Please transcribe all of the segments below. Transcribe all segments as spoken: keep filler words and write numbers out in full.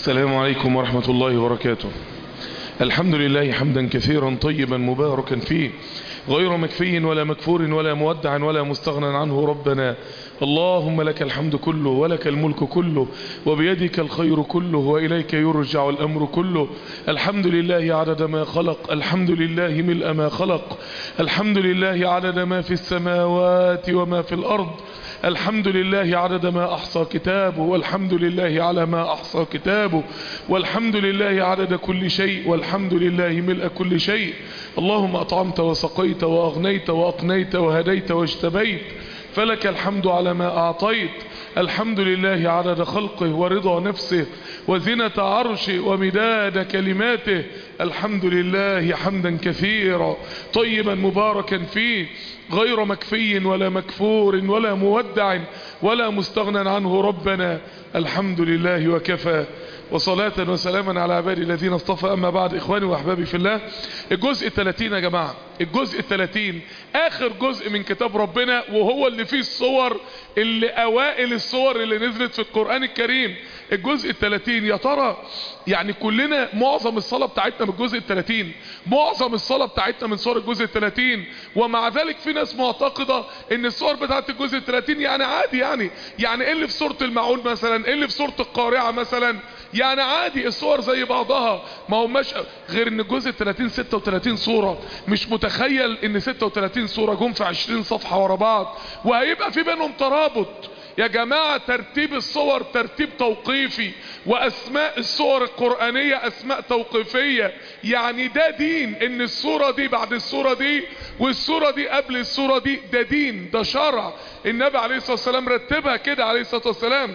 السلام عليكم ورحمة الله وبركاته. الحمد لله حمدا كثيرا طيبا مباركا فيه، غير مكفي ولا مكفور ولا مودع ولا مستغنى عنه ربنا. اللهم لك الحمد كله ولك الملك كله وبيدك الخير كله وإليك يرجع الأمر كله. الحمد لله عدد ما خلق، الحمد لله ملء ما خلق، الحمد لله عدد ما في السماوات وما في الأرض، الحمد لله عدد ما أحصى كتابه، والحمد لله على ما أحصى كتابه، والحمد لله عدد كل شيء، والحمد لله ملء كل شيء. اللهم أطعمت وسقيت وأغنيت وأقنيت وهديت واجتبيت، فلك الحمد على ما أعطيت. الحمد لله عدد خلقه ورضا نفسه وزنة عرشه ومداد كلماته. الحمد لله حمدا كثيرا طيبا مباركا فيه، غير مكفي ولا مكفور ولا مودع ولا مستغنى عنه ربنا. الحمد لله وكفى، وصلاة وسلاما على عبادي الذين اصطفى. أما بعد، إخواني وأحبابي في الله، الجزء الثلاثين يا جماعة، الجزء الثلاثين آخر جزء من كتاب ربنا، وهو اللي فيه الصور اللي أوائل الصور اللي نزلت في القرآن الكريم. الجزء الثلاثين يا ترى يعني كلنا معظم الصلاة بتاعتنا من الجزء الثلاثين، معظم الصلاة بتاعتنا من صور الجزء الثلاثين، ومع ذلك في ناس معتقدة ان الصور بتاعت الجزء الثلاثين يعني عادي، يعني يعني ايه اللي في سورة المعون مثلا، ايه اللي في سورة القارعة مثلا، يعني عادي الصور زي بعضها. ما هو مش غير ان الجزء الثلاثين ستة وثلاثين صورة، مش متخيل ان ستة وثلاثين صورة جم في عشرين صفحة ورا بعض وهيبقى في بينهم ترابط. يا جماعة ترتيب الصور ترتيب توقيفي، واسماء الصور القرآنية اسماء توقيفية. يعني ده دين، ان الصورة دي بعد الصورة دي والصورة دي قبل الصورة دي، ده دين، ده شرع. النبي عليه الصلاة والسلام رتبها كده عليه الصلاة والسلام.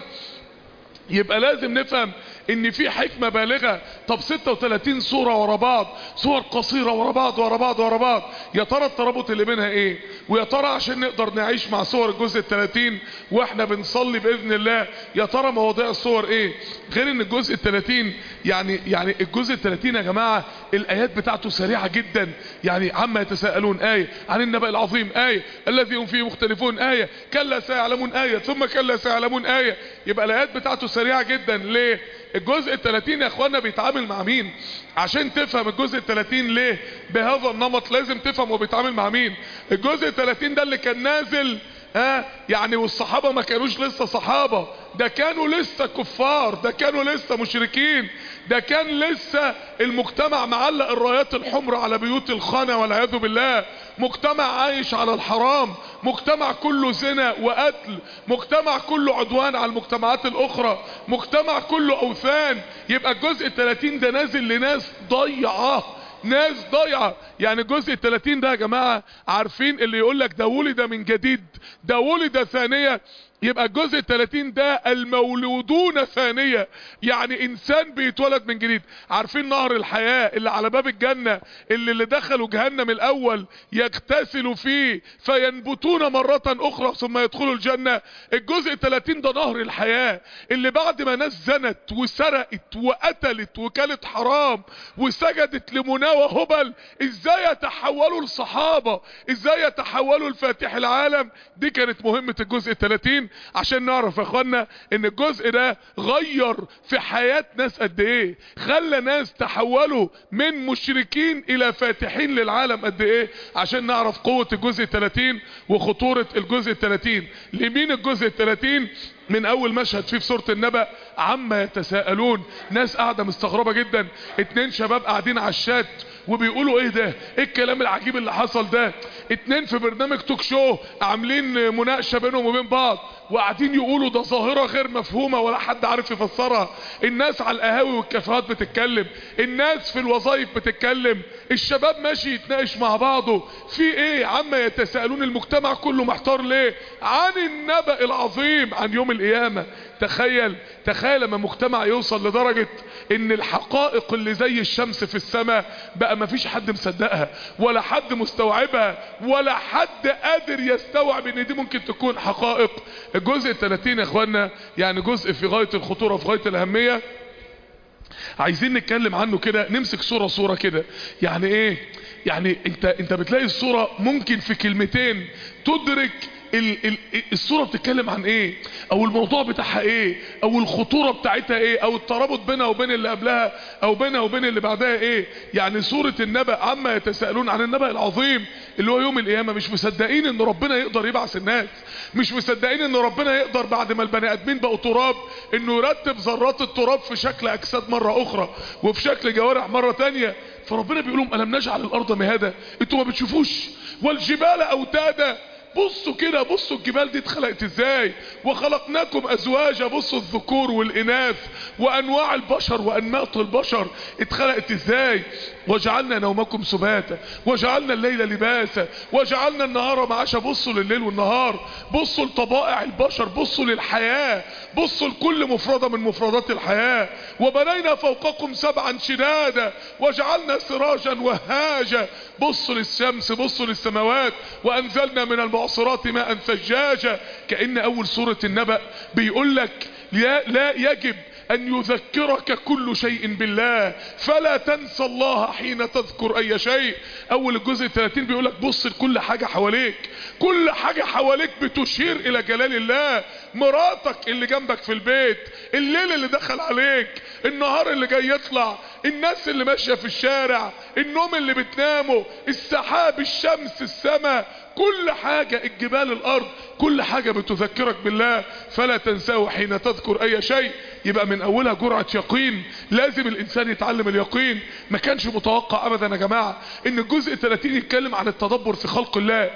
يبقى لازم نفهم ان في حكمة بالغة. طب ستة وثلاثين صورة ورا بعض، صور قصيرة ورا بعض ورا بعض ورا بعض، يا ترى الترابط اللي بينها ايه؟ ويا ترى عشان نقدر نعيش مع صور الجزء الثلاثين واحنا بنصلي باذن الله، يا ترى مواضيع الصور ايه؟ غير ان الجزء الثلاثين يعني يعني الجزء الثلاثين يا جماعة الايات بتاعته سريعة جدا. يعني عما يتساءلون آية، عن النبأ العظيم آية، الذي هم فيه مختلفون آية، كلا سيعلمون آية، ثم كلا سيعلمون آية. يبقى الايات بتاعته سريعة جدا. ليه؟ الجزء الثلاثين يا اخوانا بيتعامل مع مين؟ عشان تفهم الجزء الثلاثين ليه بهذا النمط لازم تفهم هو بيتعامل مع مين. الجزء الثلاثين ده اللي كان نازل ها يعني والصحابة ما كانوش لسه صحابة، ده كانوا لسه كفار، ده كانوا لسه مشركين، ده كان لسه المجتمع معلق الرايات الحمراء على بيوت الخنا والعياذ بالله، مجتمع عايش على الحرام، مجتمع كله زنا وقتل، مجتمع كله عدوان على المجتمعات الاخرى، مجتمع كله اوثان. يبقى الجزء الثلاثين ده نازل لناس ضيعة، ناس ضايعة. يعني الجزء الثلاثين ده يا جماعة عارفين اللي يقولك ده ولد من جديد، ده ولد ثانية، يبقى الجزء الثلاثين ده المولودون ثانية، يعني انسان بيتولد من جديد. عارفين نهر الحياة اللي على باب الجنة، اللي اللي دخلوا جهنم الاول يغتسلوا فيه فينبتون مرة اخرى ثم يدخلوا الجنة؟ الجزء الثلاثين ده نهر الحياة اللي بعد ما ناس زنت وسرقت وقتلت وكلت حرام وسجدت لمنى وهبل، ازاي يتحولوا الصحابة، ازاي يتحولوا الفاتح العالم. دي كانت مهمة الجزء الثلاثين، عشان نعرف يا اخوانا ان الجزء ده غير في حياة ناس قد ايه، خلى ناس تحولوا من مشركين الى فاتحين للعالم قد ايه، عشان نعرف قوة الجزء الثلاثين وخطورة الجزء الثلاثين. لمين الجزء الثلاثين؟ من اول مشهد فيه في سورة النبأ، عما يتساءلون. ناس قاعدة مستغربة جدا، اتنين شباب قاعدين على الشات وبيقولوا ايه ده، ايه الكلام العجيب اللي حصل ده؟ اتنين في برنامج توك شو عاملين مناقشة بينهم وبين بعض وقاعدين يقولوا ده ظاهرة غير مفهومة ولا حد عارف يفسرها. الناس على القهاوي والكافيهات بتتكلم، الناس في الوظائف بتتكلم، الشباب ماشي يتناقش مع بعضه في ايه؟ عما يتساءلون. المجتمع كله محتار ليه؟ عن النبأ العظيم، عن يوم القيامة. تخيل تخيل لما مجتمع يوصل لدرجة ان الحقائق اللي زي الشمس في السماء بقى مفيش حد مصدقها ولا حد مستوعبها ولا حد قادر يستوعب ان دي ممكن تكون حقائق. الجزء الثلاثين يا اخوانا يعني جزء في غاية الخطورة، في غاية الاهمية. عايزين نتكلم عنه كده، نمسك صورة صورة كده. يعني ايه؟ يعني انت انت بتلاقي الصورة ممكن في كلمتين تدرك ال ال الصورة بتتكلم عن ايه، او الموضوع بتاعها ايه، او الخطورة بتاعتها ايه، او الترابط بينها وبين اللي قبلها او بينها وبين اللي بعدها ايه. يعني سورة النبأ عما يتساءلون عن النبأ العظيم اللي هو يوم القيامة. مش مصدقين ان ربنا يقدر يبعث الناس، مش مصدقين ان ربنا يقدر بعد ما البني ادمين بقوا تراب انه يرتب ذرات التراب في شكل اجساد مرة اخرى وفي شكل جوارح مرة تانية. فربنا بيقول لهم الم نجعل الارض مهادا، انتوا ما بتشوفوش؟ والجبال اوتادا، بصوا كده، بصوا الجبال دي اتخلقت ازاي، وخلقناكم ازواجا، بصوا الذكور والاناث وانواع البشر وانماط البشر اتخلقت ازاي. وجعلنا نومكم سباتا وجعلنا الليل لباسا وجعلنا النهار معاشا. بصوا لليل والنهار، بصوا لطبائع البشر، بصوا للحياة، بصوا لكل مفردة من مفردات الحياة. وبنينا فوقكم سبعا شدادا وجعلنا سراجا وهاجا، بصوا للشمس، بصوا للسماوات. وانزلنا من المعصرات ماء ثجاجا. كأن اول سورة النبأ بيقول لك لا يجب ان يذكرك كل شيء بالله، فلا تنسى الله حين تذكر اي شيء. اول الجزء ثلاثين بيقول لك بص لكل حاجة حواليك، كل حاجة حواليك بتشير الى جلال الله. مراتك اللي جنبك في البيت، الليل اللي دخل عليك، النهار اللي جاي يطلع، الناس اللي ماشية في الشارع، النوم اللي بتنامه، السحاب، الشمس، السماء، كل حاجة، الجبال، الارض، كل حاجة بتذكرك بالله. فلا تنساه حين تذكر اي شيء. يبقى من اولها جرعة يقين، لازم الانسان يتعلم اليقين. ما كانش متوقع ابدا يا جماعة ان الجزء ثلاثين يتكلم عن التدبر في خلق الله.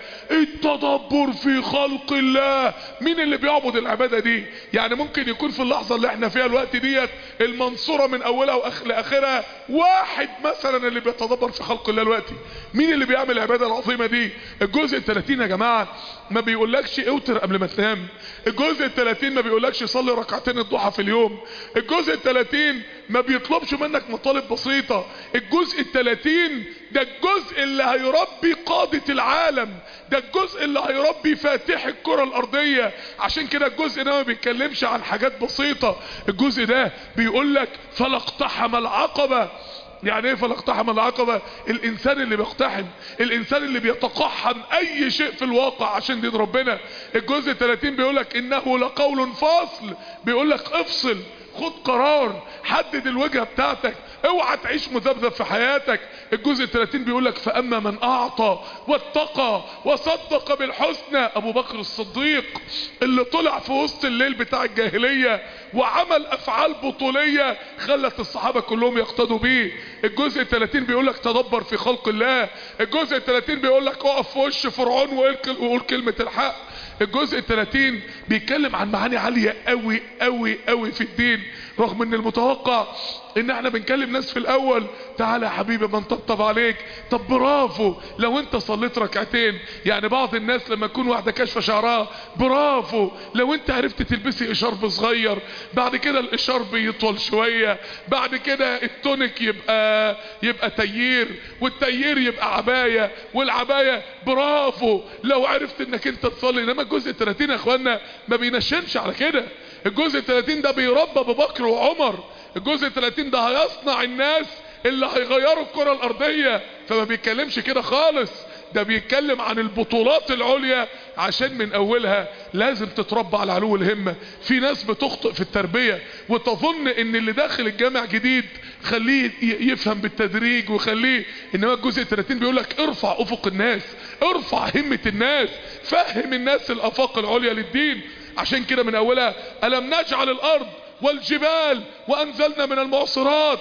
التدبر في خلق الله، مين اللي بيعبد العبادة دي؟ يعني ممكن يكون في اللحظة اللي احنا فيها الوقت ديت المنصورة من اولها وأخ... لاخرها واحد مثلا اللي بيتدبر في خلق الله الوقت. مين اللي بيعمل العبادة العظيمة دي؟ الجزء ثلاثين يا جماعة ما بيقولكش اوتر قبل ما تنام. الجزء ثلاثين ما بيقولكش صلي ركعتين الضحى في اليوم. الجزء ثلاثين ما بيطلبش منك مطالب بسيطة. الجزء ثلاثين ده الجزء اللي هيربي قادة العالم، ده الجزء اللي هيربي فاتح الكرة الارضية. عشان كده الجزء ده ما بيتكلمش عن حاجات بسيطة. الجزء ده بيقولك فلاقتحم العقبة. يعني ايه فلاقتحم العقبة؟ الانسان اللي بيقتحم، الانسان اللي بيتقحم اي شيء في الواقع عشان دين ربنا. الجزء ثلاثين بيقولك انه لقول فاصل، بيقولك افصل، خد قرار، حدد الوجهة بتاعتك، اوعى تعيش مذبذب في حياتك. الجزء ثلاثين بيقولك فاما من اعطى واتقى وصدق بالحسنى. ابو بكر الصديق اللي طلع في وسط الليل بتاع الجاهلية وعمل افعال بطولية خلت الصحابة كلهم يقتدوا بيه. الجزء ثلاثين بيقولك تدبر في خلق الله. الجزء ثلاثين بيقولك اقف في وش فرعون وقول كلمة الحق. الجزء ثلاثين بيتكلم عن معاني عالية قوي قوي قوي في الدين، رغم ان المتوقع ان احنا بنكلم ناس في الاول تعالى يا حبيبي ما نطبطب عليك. طب برافو لو انت صليت ركعتين. يعني بعض الناس لما يكون واحدة كاشفة شعرها برافو لو انت عرفت تلبسي اشارب صغير، بعد كده الاشارب يطول شوية، بعد كده التونيك يبقى يبقى تيير، والتيير يبقى عباية، والعباية برافو لو عرفت انك انت تصلي. انما الجزء ثلاثين يا اخوانا ما بينشنش على كده. الجزء ثلاثين ده بيربى ابو بكر وعمر. الجزء ثلاثين ده هيصنع الناس اللي هيغيروا الكرة الارضية. فما بيتكلمش كده خالص، ده بيتكلم عن البطولات العليا. عشان من اولها لازم تتربى على علو الهمة. في ناس بتخطئ في التربية وتظن ان اللي داخل الجامع جديد خليه يفهم بالتدريج وخليه. انما الجزء ثلاثين بيقولك ارفع افق الناس، ارفع همة الناس، فهم الناس الافاق العليا للدين. عشان كده من اولها الم نجعل الارض والجبال وانزلنا من المعصرات،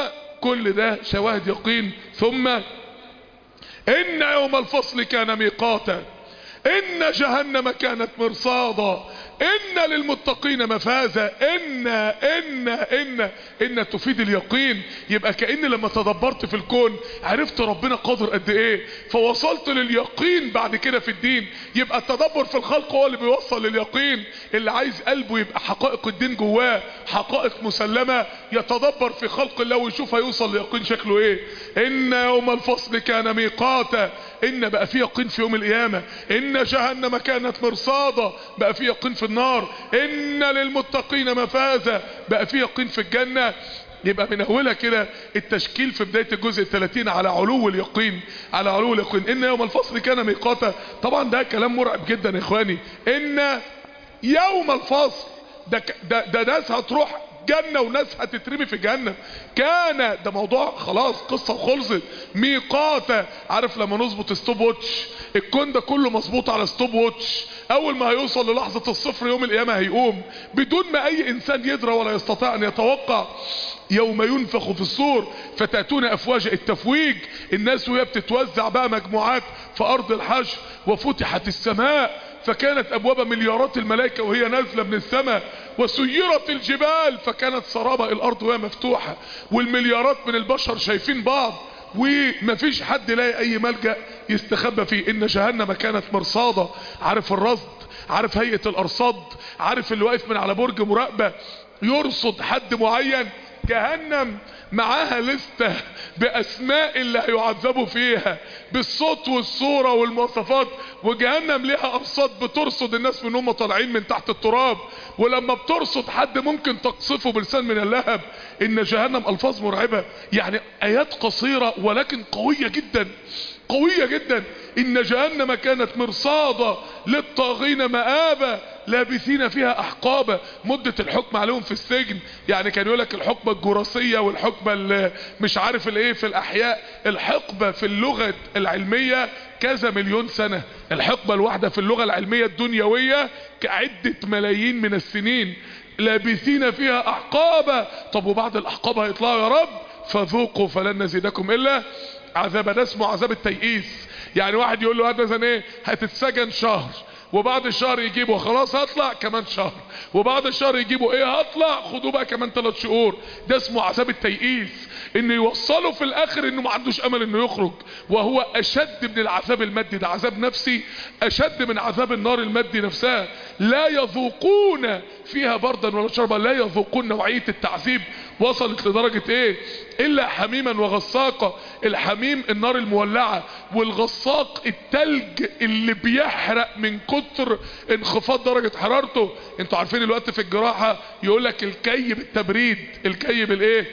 وكل ده شواهد يقين. ثم ان يوم الفصل كان ميقاتا، ان جهنم كانت مرصادا، ان للمتقين مفازا. ان ان ان ان تفيد اليقين. يبقى كأن لما تدبرت في الكون عرفت ربنا قادر قد ايه، فوصلت لليقين بعد كده في الدين. يبقى التدبر في الخلق هو اللي بيوصل لليقين. اللي عايز قلبه يبقى حقائق الدين جواه حقائق مسلمة يتدبر في خلق الله ويشوف هيوصل ليقين شكله ايه. ان يوم الفصل كان ميقاتا، ان بقى في يقين في يوم القيامة. ان جهنم كانت مرصادا، بقى في يقين في النار. ان للمتقين مفازا، بقى في يقين في الجنة. يبقى من اولها كده التشكيل في بداية الجزء الثلاثين على علو اليقين، على علو اليقين. ان يوم الفصل كان ميقاتا، طبعا ده كلام مرعب جدا يا اخواني. ان يوم الفصل ده ده, ده ناس هتروح جنة وناس هتترمي في جهنم. كان ده موضوع خلاص، قصة وخلصت. ميقاتا، عارف لما نظبط ستوب ووتش، الكون ده كله مظبوط على ستوب ووتش، اول ما هيوصل للحظة الصفر يوم القيامة هيقوم بدون ما اي انسان يدرى ولا يستطيع ان يتوقع. يوم ينفخ في الصور فتأتون افواجا، التفويج، الناس وهي بتتوزع بقى مجموعات في ارض الحشر. وفتحت السماء فكانت ابواب مليارات الملائكة وهي نازلة من السماء. وسيرت الجبال فكانت سرابة الارض وهي مفتوحة، والمليارات من البشر شايفين بعض ومفيش حد لاقي اي ملجأ يستخبى فيه. ان جهنم كانت مرصادة، عارف الرصد، عارف هيئة الارصاد، عارف اللي واقف من على برج مراقبة يرصد حد معين. جهنم معاها لستة باسماء اللي هيعذبوا فيها بالصوت والصورة والمواصفات. وجهنم ليها ارصاد بترصد الناس من هم طالعين من تحت التراب، ولما بترصد حد ممكن تقصفه بلسان من اللهب. ان جهنم الفاظ مرعبة، يعني ايات قصيرة ولكن قوية جدا، قوية جدا. ان جهنم كانت مرصادة للطاغين مآبا لابثين فيها احقابا. مدة الحكم عليهم في السجن، يعني كان يقولك الحقبة الجراسية والحقبة اللي مش عارف الايه في الاحياء. الحقبة في اللغة العلمية كذا مليون سنة، الحقبة الواحدة في اللغة العلمية الدنيوية كعدة ملايين من السنين. لابثين فيها احقابا. طب وبعد الاحقاب هيطلعوا يا رب فذوقوا فلن نزيدكم الا عذابا. ده اسمه عذاب التيئيس. يعني واحد يقول له هذا مثلا ايه، هتتسجن شهر، وبعد الشهر يجيبه خلاص هطلع كمان شهر، وبعد الشهر يجيبه ايه هطلع خدوه بقى كمان ثلاث شهور. ده اسمه عذاب التيئيس، انه يوصله في الاخر انه ما عندوش امل انه يخرج. وهو اشد من العذاب المادي، ده عذاب نفسي اشد من عذاب النار المادي نفسها. لا يذوقون فيها بردا ولا شربا، لا يذوقون. نوعية التعذيب وصلت لدرجة ايه؟ الا حميما وغساقا. الحميم النار المولعة، والغساق التلج اللي بيحرق من كتر انخفاض درجة حرارته. انتوا عارفين الوقت في الجراحة يقولك الكي بالتبريد، الكي بالايه؟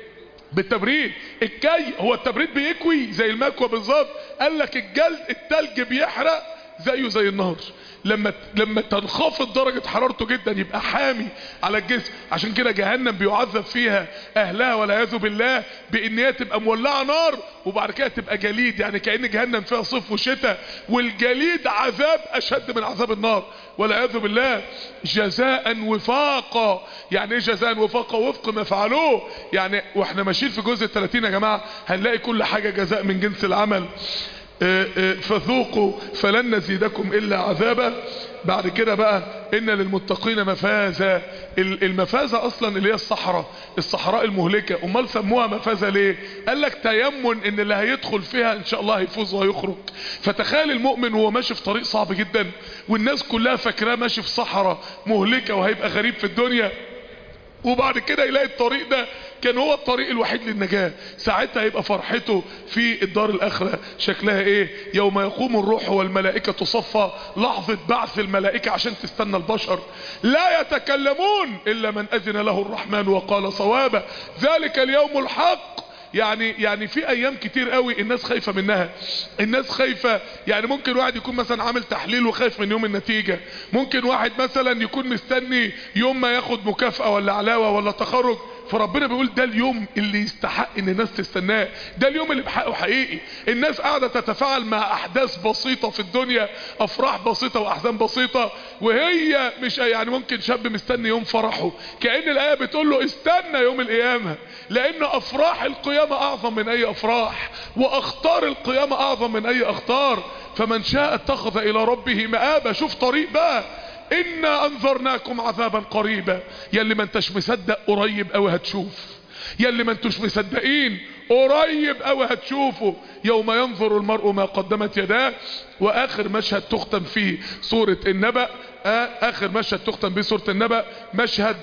بالتبريد. الكي هو التبريد بيكوي زي المكوى بالظبط، قال لك الجلد التلج بيحرق زيه زي النار. لما لما تنخفض درجة حرارته جدا يبقى حامي على الجسم. عشان كده جهنم بيعذب فيها اهلها والعياذ بالله بان هي تبقى مولعة نار وبعد كده تبقى جليد. يعني كأن جهنم فيها صيف وشتاء، والجليد عذاب اشد من عذاب النار والعياذ بالله. جزاء وفاقا. يعني ايه جزاء وفاقا؟ وفق ما فعلوه. يعني واحنا ماشيين في جزء الثلاثين يا جماعة هنلاقي كل حاجة جزاء من جنس العمل. فذوقوا فلن نزيدكم الا عذابا. بعد كده بقى ان للمتقين مفازة. المفازة اصلا اللي هي الصحراء، الصحراء المهلكة. امال سموها مفازة ليه؟ قال لك تيمن ان اللي هيدخل فيها ان شاء الله هيفوز وهيخرج. فتخيل المؤمن وهو ماشي في طريق صعب جدا والناس كلها فاكراه ماشي في صحراء مهلكة وهيبقى غريب في الدنيا، وبعد كده يلاقي الطريق ده كان هو الطريق الوحيد للنجاة. ساعتها يبقى فرحته في الدار الاخرة شكلها ايه؟ يوم يقوم الروح والملائكة صفا. لحظة بعث الملائكة عشان تستنى البشر. لا يتكلمون الا من اذن له الرحمن وقال صوابا. ذلك اليوم الحق. يعني يعني في ايام كتير قوي الناس خايفة منها. الناس خايفة، يعني ممكن واحد يكون مثلا عامل تحليل وخايف من يوم النتيجة. ممكن واحد مثلا يكون مستني يوم ما ياخد مكافأة ولا علاوة ولا تخرج. فربنا بيقول ده اليوم اللي يستحق ان الناس تستناه، ده اليوم اللي بحقه حقيقي. الناس قاعدة تتفاعل مع احداث بسيطة في الدنيا، افراح بسيطة واحزان بسيطة، وهي مش يعني ممكن شاب مستني يوم فرحه. كأن الاية بتقول له استنى يوم القيامة، لان افراح القيامة اعظم من اي افراح، واخطار القيامة اعظم من اي اخطار. فمن شاء اتخذ الى ربه مآبا. شوف طريق بقى. إنا أنذرناكم عذابا قريبا. يلي ما انتش مصدق قريب قوي هتشوف. يلي ما انتوش مصدقين قريب قوي هتشوفوا. يوم ينظر المرء ما قدمت يداه. واخر مشهد تختم فيه سورة النبأ، اخر مشهد تختم به سورة النبأ مشهد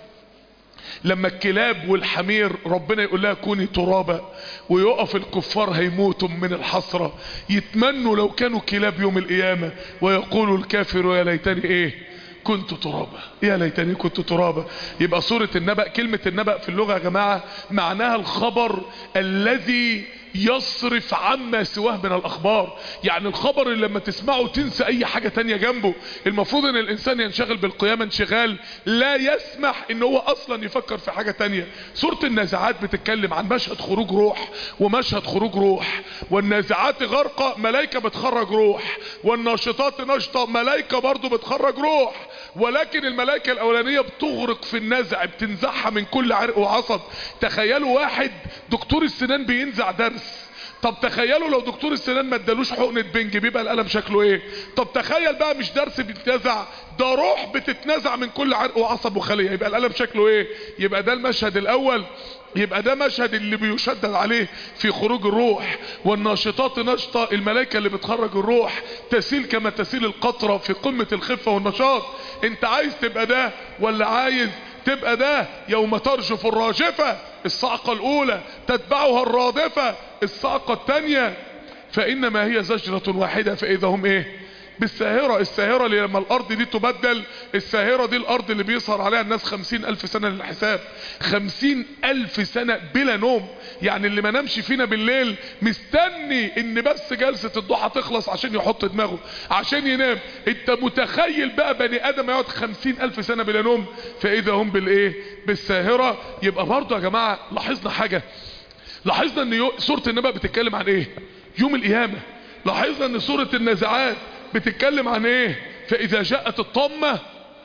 لما الكلاب والحمير ربنا يقول لها كوني ترابا، ويقف الكفار هيموتوا من الحسرة، يتمنوا لو كانوا كلاب يوم القيامة، ويقول الكافر يا ليتني ايه كنت ترابا، يا ليتني كنت ترابا. يبقى سورة النبأ، كلمة النبأ في اللغة يا جماعة معناها الخبر الذي يصرف عما سواه من الاخبار. يعني الخبر اللي لما تسمعه تنسى اي حاجة تانية جنبه. المفروض ان الانسان ينشغل بالقيامة انشغال لا يسمح ان هو اصلا يفكر في حاجة تانية. سورة النازعات بتتكلم عن مشهد خروج روح ومشهد خروج روح. والنازعات غرقة، ملائكة بتخرج روح. والناشطات نشطة، ملائكة برضو بتخرج روح. ولكن الملائكة الاولانية بتغرق في النزع، بتنزعها من كل عرق وعصب. تخيلوا واحد دكتور السنان بينزع درس، طب تخيلوا لو دكتور السنان ما ادالوش حقنة بنج بيبقى القلم شكله ايه؟ طب تخيل بقى مش درس بيتنزع، ده روح بتتنزع من كل عرق وعصب وخلية، يبقى القلم شكله ايه؟ يبقى ده المشهد الاول. يبقى ده مشهد اللي بيشدد عليه في خروج الروح. والناشطات نشطة، الملائكة اللي بتخرج الروح تسيل كما تسيل القطرة في قمة الخفة والنشاط. انت عايز تبقى ده ولا عايز تبقى ده؟ يوم ترجف الراجفة، الصعقة الاولى تتبعها الرادفة، الصعقة الثانية. فانما هي زجرة واحدة فاذا هم ايه؟ بالساهرة. الساهرة اللي لما الارض دي تبدل، الساهرة دي الارض اللي بيسهر عليها الناس خمسين الف سنة للحساب، خمسين الف سنة بلا نوم. يعني اللي ما نامش فينا بالليل مستني ان بس جلسة الضحى تخلص عشان يحط دماغه عشان ينام. انت متخيل بقى بني ادم يقعد خمسين الف سنة بلا نوم؟ فاذا هم بالايه؟ بالساهرة. يبقى برضو يا جماعة لاحظنا حاجة، لاحظنا ان سورة النبأ بتتكلم عن ايه؟ يوم القيامة. لاحظنا ان سورة النازعات بتتكلم عن ايه؟ فاذا جاءت الطامة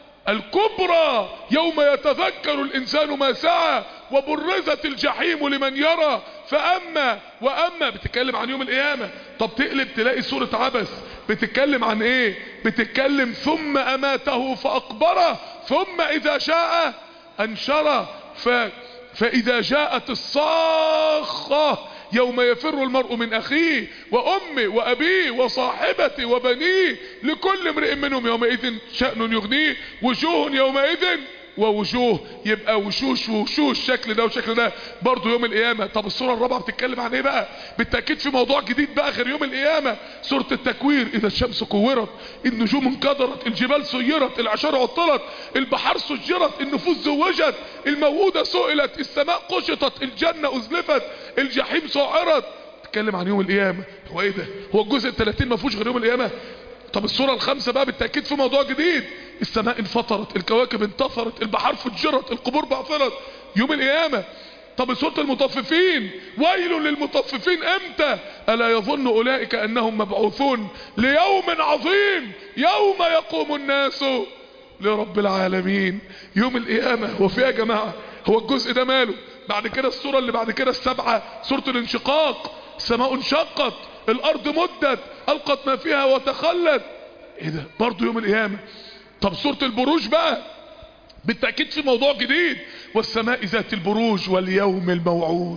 الكبرى يوم يتذكر الانسان ما سعى وبرزت الجحيم لمن يرى فاما واما، بتتكلم عن يوم القيامة. طب تقلب تلاقي سورة عبس بتتكلم عن ايه؟ بتتكلم ثم اماته فاقبره ثم اذا شاء انشره. ف... فاذا جاءت الصاخة يوم يفر المرء من اخيه وامه وابيه وصاحبته وبنيه لكل امرئ منهم يومئذ شأن يغنيه وجوه يومئذ ووجوه. يبقى وشوش ووشوش، شكل ده وشكل ده برضو يوم القيامة. طب السورة الرابعة بتتكلم عن ايه بقى؟ بالتأكيد في موضوع جديد بقى غير يوم القيامة. سورة التكوير، اذا الشمس كورت، النجوم انكدرت، الجبال سيرت، العشار عطلت، البحار سجرت، النفوس زوجت، الموءودة سئلت، السماء قشطت، الجنة ازلفت، الجحيم سعرت. تتكلم عن يوم القيامة. هو ايه ده؟ هو الجزء الثلاثين ما فيهوش غير يوم القيامة؟ طب السورة الخامسة بقى بالتأكيد في موضوع جديد، السماء انفطرت، الكواكب انتثرت، البحار فجرت، القبور بعثرت، يوم القيامة. طب سورة المطففين، ويل للمطففين امتى؟ ألا يظن أولئك أنهم مبعوثون ليوم عظيم يوم يقوم الناس لرب العالمين. يوم القيامة. هو فيها يا جماعة؟ هو الجزء ده ماله؟ بعد كده السورة اللي بعد كده السبعة، سورة الانشقاق، السماء انشقت، الارض مدت، القت ما فيها وتخلت. ايه ده؟ برضو يوم القيامة. طب سورة البروج بقى بالتأكيد في موضوع جديد، والسماء ذات البروج واليوم الموعود،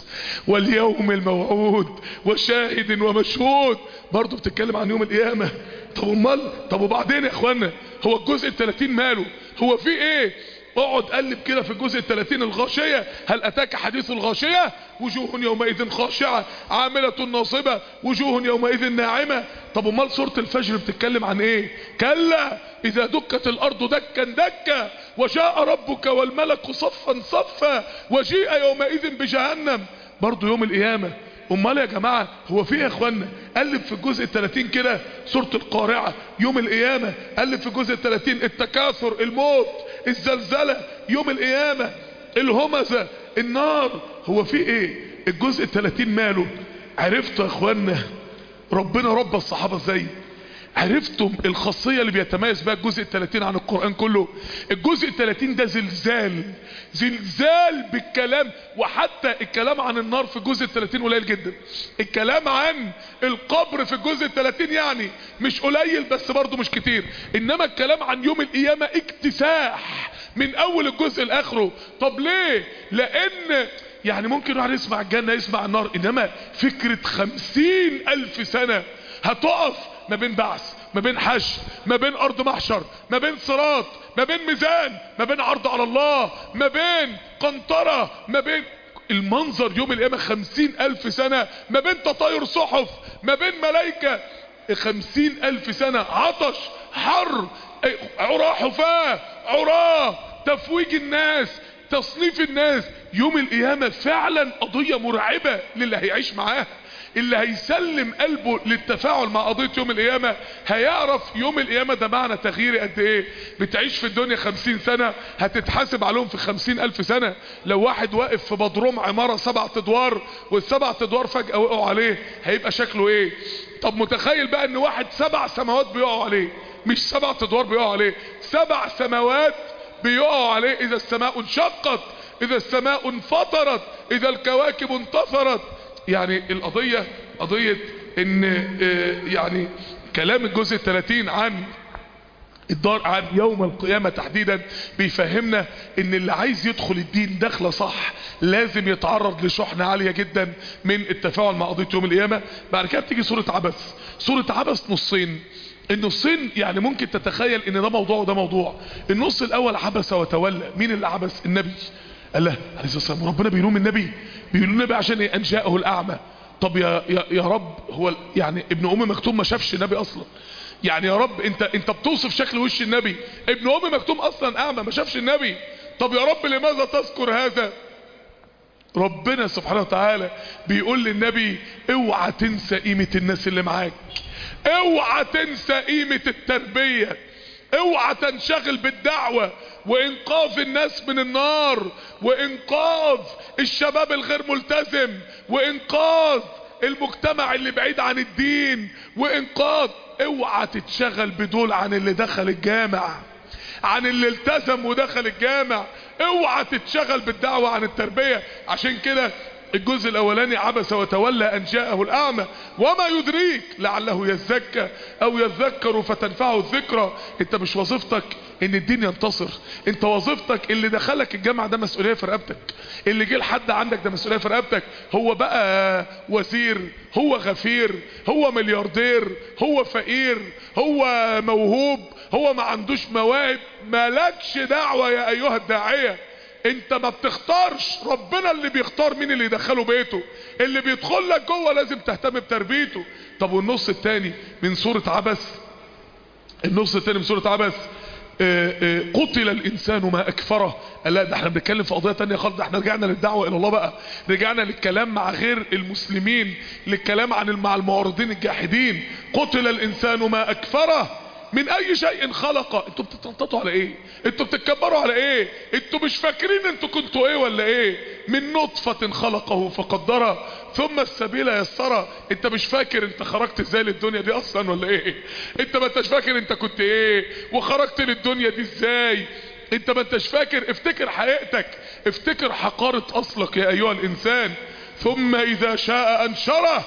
واليوم الموعود وشاهد ومشهود، برضو بتتكلم عن يوم القيامة. طب امال؟ طب وبعدين يا اخوانا؟ هو الجزء الثلاثين ماله؟ هو في ايه؟ اقعد قلب كده في الجزء الثلاثين، الغاشية، هل اتاك حديث الغاشية؟ وجوه يومئذ خاشعة عاملة ناصبة وجوه يومئذ ناعمة. طب امال سورة الفجر بتتكلم عن ايه؟ كلا اذا دكت الارض دكا دكا وجاء ربك والملك صفا صفا وجيء يومئذ بجهنم، برضو يوم القيامة. امال يا جماعة هو في ايه يا اخوانا؟ قلب في الجزء الثلاثين كده، سورة القارعة يوم القيامة. قلب في الجزء الثلاثين، التكاثر، الموت، الزلزلة، يوم القيامة، الهمزة، النار. هو في ايه؟ الجزء الثلاثين ماله؟ عرفتوا يا اخوانا ربنا رب الصحابة ازاي؟ عرفتم الخاصية اللي بيتميز بها الجزء الثلاثين عن القرآن كله؟ الجزء الثلاثين ده زلزال، زلزال بالكلام. وحتى الكلام عن النار في الجزء الثلاثين قليل جدا، الكلام عن القبر في الجزء الثلاثين يعني مش قليل بس برضه مش كتير. انما الكلام عن يوم القيامة اكتساح من اول الجزء لاخره. طب ليه؟ لان يعني ممكن واحد يسمع الجنة يسمع النار، انما فكرة خمسين الف سنة هتقف ما بين بعث، ما بين حشر، ما بين ارض محشر، ما بين صراط، ما بين ميزان، ما بين عرض على الله، ما بين قنطرة، ما بين المنظر يوم القيامة خمسين الف سنة، ما بين تطاير صحف، ما بين ملايكة، خمسين الف سنة، عطش، حر، عراة حفاة عراة، تفويج الناس، تصنيف الناس. يوم القيامة فعلا قضية مرعبة للي هيعيش معاها. اللي هيسلم قلبه للتفاعل مع قضية يوم القيامة هيعرف يوم القيامة ده معنى تغيير قد ايه. بتعيش في الدنيا خمسين سنة هتتحاسب عليهم في خمسين الف سنة. لو واحد واقف في بدروم عمارة سبع ادوار والسبع ادوار فجأة وقعوا عليه هيبقى شكله ايه؟ طب متخيل بقى ان واحد سبع سماوات بيقعوا عليه، مش سبع ادوار بيقعوا عليه، سبع سماوات بيقعوا عليه. اذا السماء انشقت، اذا السماء انفطرت، اذا الكواكب انتصرت. يعني القضية قضية ان يعني كلام الجزء الثلاثين عن الدار عن يوم القيامة تحديدا بيفهمنا ان اللي عايز يدخل الدين دخلة صح لازم يتعرض لشحنة عالية جدا من التفاعل مع قضية يوم القيامة. بعد كده بتيجي سورة عبس. سورة عبس نصين. النصين يعني ممكن تتخيل ان ده موضوع وده موضوع. النص الاول عبس وتولى. مين اللي عبس؟ النبي. الله عليه الصلاة والسلام. ربنا بيلوم النبي، بيقول النبي عشان ايه؟ ان جاءه الاعمى. طب يا, يا, يا رب، هو يعني ابن ام مكتوم ما شافش النبي اصلا؟ يعني يا رب انت انت بتوصف شكل وش النبي، ابن ام مكتوم اصلا اعمى ما شافش النبي. طب يا رب لماذا تذكر هذا؟ ربنا سبحانه وتعالى بيقول للنبي اوعى تنسى قيمة الناس اللي معاك، اوعى تنسى قيمة التربية، اوعى تنشغل بالدعوة وانقاذ الناس من النار، وانقاذ الشباب الغير ملتزم، وانقاذ المجتمع اللي بعيد عن الدين، وانقاذ. اوعى تتشغل بدول عن اللي دخل الجامع، عن اللي التزم ودخل الجامع. اوعى تتشغل بالدعوة عن التربية. عشان كده الجزء الاولاني عبس وتولى ان جاءه الاعمى وما يدريك لعله يزكى او يذكر فتنفعه الذكرى. انت مش وظيفتك ان الدين ينتصر، انت وظيفتك اللي دخلك الجامعة ده مسؤولية في رقبتك، اللي جه لحد عندك ده مسؤولية في رقبتك. هو بقى وزير، هو غفير، هو ملياردير، هو فقير، هو موهوب، هو ما عندوش مواهب، مالكش دعوة يا ايها الداعية. انت ما بتختارش، ربنا اللي بيختار مين اللي يدخله بيته. اللي بيدخل لك جوه لازم تهتم بتربيته. طب والنص الثاني من سورة عبس، النص الثاني من سورة عبس اه اه قتل الانسان ما اكفره. لا ده احنا بنتكلم في قضية تانية خالص. ده احنا رجعنا للدعوة الى الله بقى، رجعنا للكلام مع غير المسلمين، للكلام عن مع المعارضين الجاحدين. قتل الانسان ما اكفره من اي شيء خلقه. انتوا بتتنططوا على ايه؟ انتوا بتتكبروا على ايه؟ انتوا مش فاكرين انتوا كنتوا ايه ولا ايه؟ من نطفة خلقه فقدره ثم السبيل يسره. انت مش فاكر انت خرجت ازاي للدنيا دي اصلا ولا ايه؟ انت ما انتش فاكر انت كنت ايه وخرجت للدنيا دي ازاي؟ انت ما انتش فاكر. افتكر حقيقتك، افتكر حقارة اصلك يا ايها الانسان. ثم اذا شاء انشره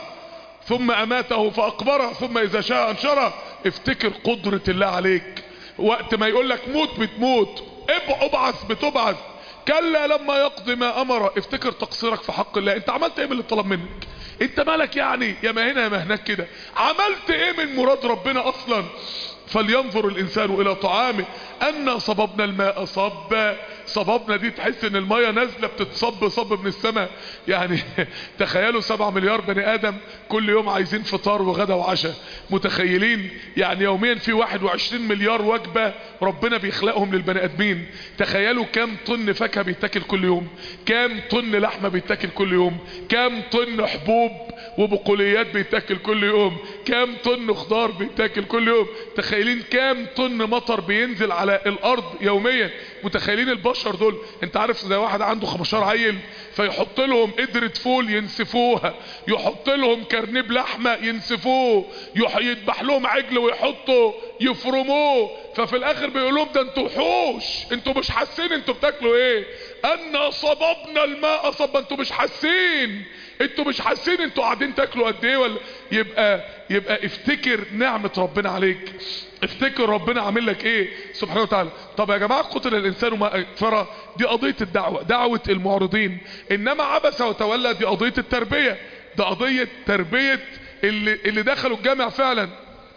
ثم اماته فاقبره ثم اذا شاء انشره. افتكر قدرة الله عليك. وقت ما يقول لك موت بتموت، ابعث بتبعث. كلا لما يقضي ما امره. افتكر تقصيرك في حق الله. انت عملت ايه من اللي طلب منك؟ انت مالك يعني يا ما هنا يا ما هناك كده؟ عملت ايه من مراد ربنا اصلا؟ فلينظر الانسان الى طعامه انا صببنا الماء صبا. صببنا دي تحس ان المية نازلة بتتصب صب من السماء. يعني تخيلوا سبعة مليار بني ادم كل يوم عايزين فطار وغدا وعشاء. متخيلين؟ يعني يوميا في واحد وعشرين مليار وجبة ربنا بيخلقهم للبني ادمين. تخيلوا كام طن فاكهة بيتاكل كل يوم، كام طن لحمة بيتاكل كل يوم، كام طن حبوب وبقوليات بيتاكل كل يوم، كام طن خضار بيتاكل كل يوم. تخيلين كام طن مطر بينزل على الارض يوميا. متخيلين البشر دول؟ انت عارف زي واحد عنده خمستاشر عيل فيحط لهم قدرة فول ينسفوها، يحط لهم كرنيب لحمة ينسفوه، يذبح لهم عجل ويحطوا يفرموه. ففي الاخر بيقول لهم ده انتوا وحوش، انتوا مش حاسين انتوا بتاكلوا ايه. انا صببنا الماء صبا. انتوا مش حاسين، انتوا مش حاسين انتوا قاعدين تاكلوا قد ايه ولا. يبقى يبقى افتكر نعمة ربنا عليك، افتكر ربنا عامل لك ايه سبحانه وتعالى. طب يا جماعة قتل الانسان ما اكفره دي قضية الدعوة، دعوة المعرضين. انما عبس وتولى دي قضية التربية، ده قضية تربية اللي, اللي دخلوا الجامع فعلا.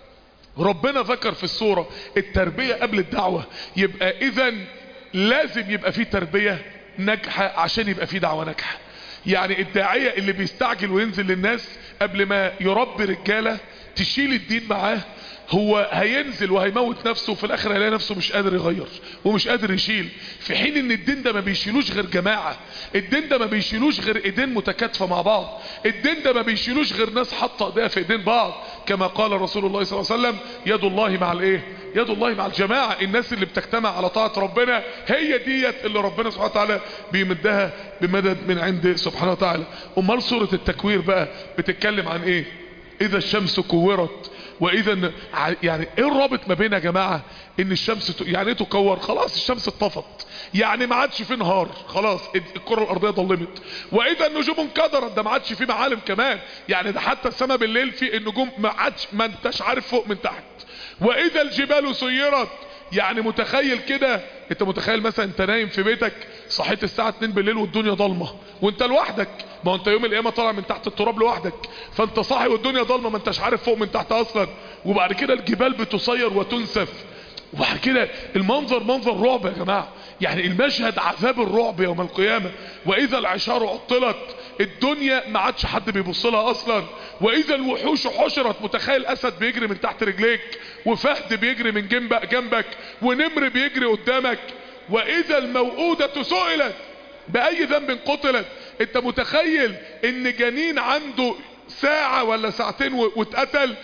ربنا ذكر في السورة التربية قبل الدعوة. يبقى اذا لازم يبقى فيه تربية ناجحة عشان يبقى فيه دعوة ناجحة. يعني الداعية اللي بيستعجل وينزل للناس قبل ما يربي رجالة تشيل الدين معاه هو هينزل وهيموت نفسه وفي الاخر هيلاقي نفسه مش قادر يغير ومش قادر يشيل، في حين ان الدين ده ما بيشيلوش غير جماعة، الدين ده ما بيشيلوش غير ايدين متكاتفة مع بعض، الدين ده ما بيشيلوش غير ناس حاطه ايديها في ايدين بعض، كما قال رسول الله صلى الله عليه وسلم يد الله مع الايه؟ يد الله مع الجماعة. الناس اللي بتجتمع على طاعة ربنا هي ديت اللي ربنا سبحانه وتعالى بيمدها بمدد من عند سبحانه وتعالى. امال سورة التكوير بقى بتتكلم عن ايه؟ اذا الشمس كورت، واذا يعني ايه الرابط ما بين يا جماعة ان الشمس ت... يعني ايه تكور؟ خلاص الشمس اتطفت، يعني ما عادش في نهار، خلاص الكرة الارضية ضلمت. واذا النجوم انكدرت، ده ما عادش في معالم كمان، يعني ده حتى السماء بالليل في النجوم ما عادش، ما انتش عارف فوق من تحت. واذا الجبال سيرت، يعني متخيل كده، انت متخيل مثلا انت نايم في بيتك صحيت الساعة اتنين بالليل والدنيا ضلمة وانت لوحدك، ما انت يوم القيامة طالع من تحت التراب لوحدك، فانت صاحي والدنيا ضلمة ما انتش عارف فوق من تحت اصلا. وبعد كده الجبال بتصير وتنسف، وبعد كده المنظر منظر رعب يا جماعة، يعني المشهد عذاب الرعب يوم القيامة. واذا العشار عطلت، الدنيا ما عادش حد بيبص لها اصلا. واذا الوحوش حشرت، متخيل اسد بيجري من تحت رجليك، وفهد بيجري من جنبك جنبك، ونمر بيجري قدامك. واذا الموءودة سئلت باي ذنب قتلت، انت متخيل ان جنين عنده ساعة ولا ساعتين واتقتل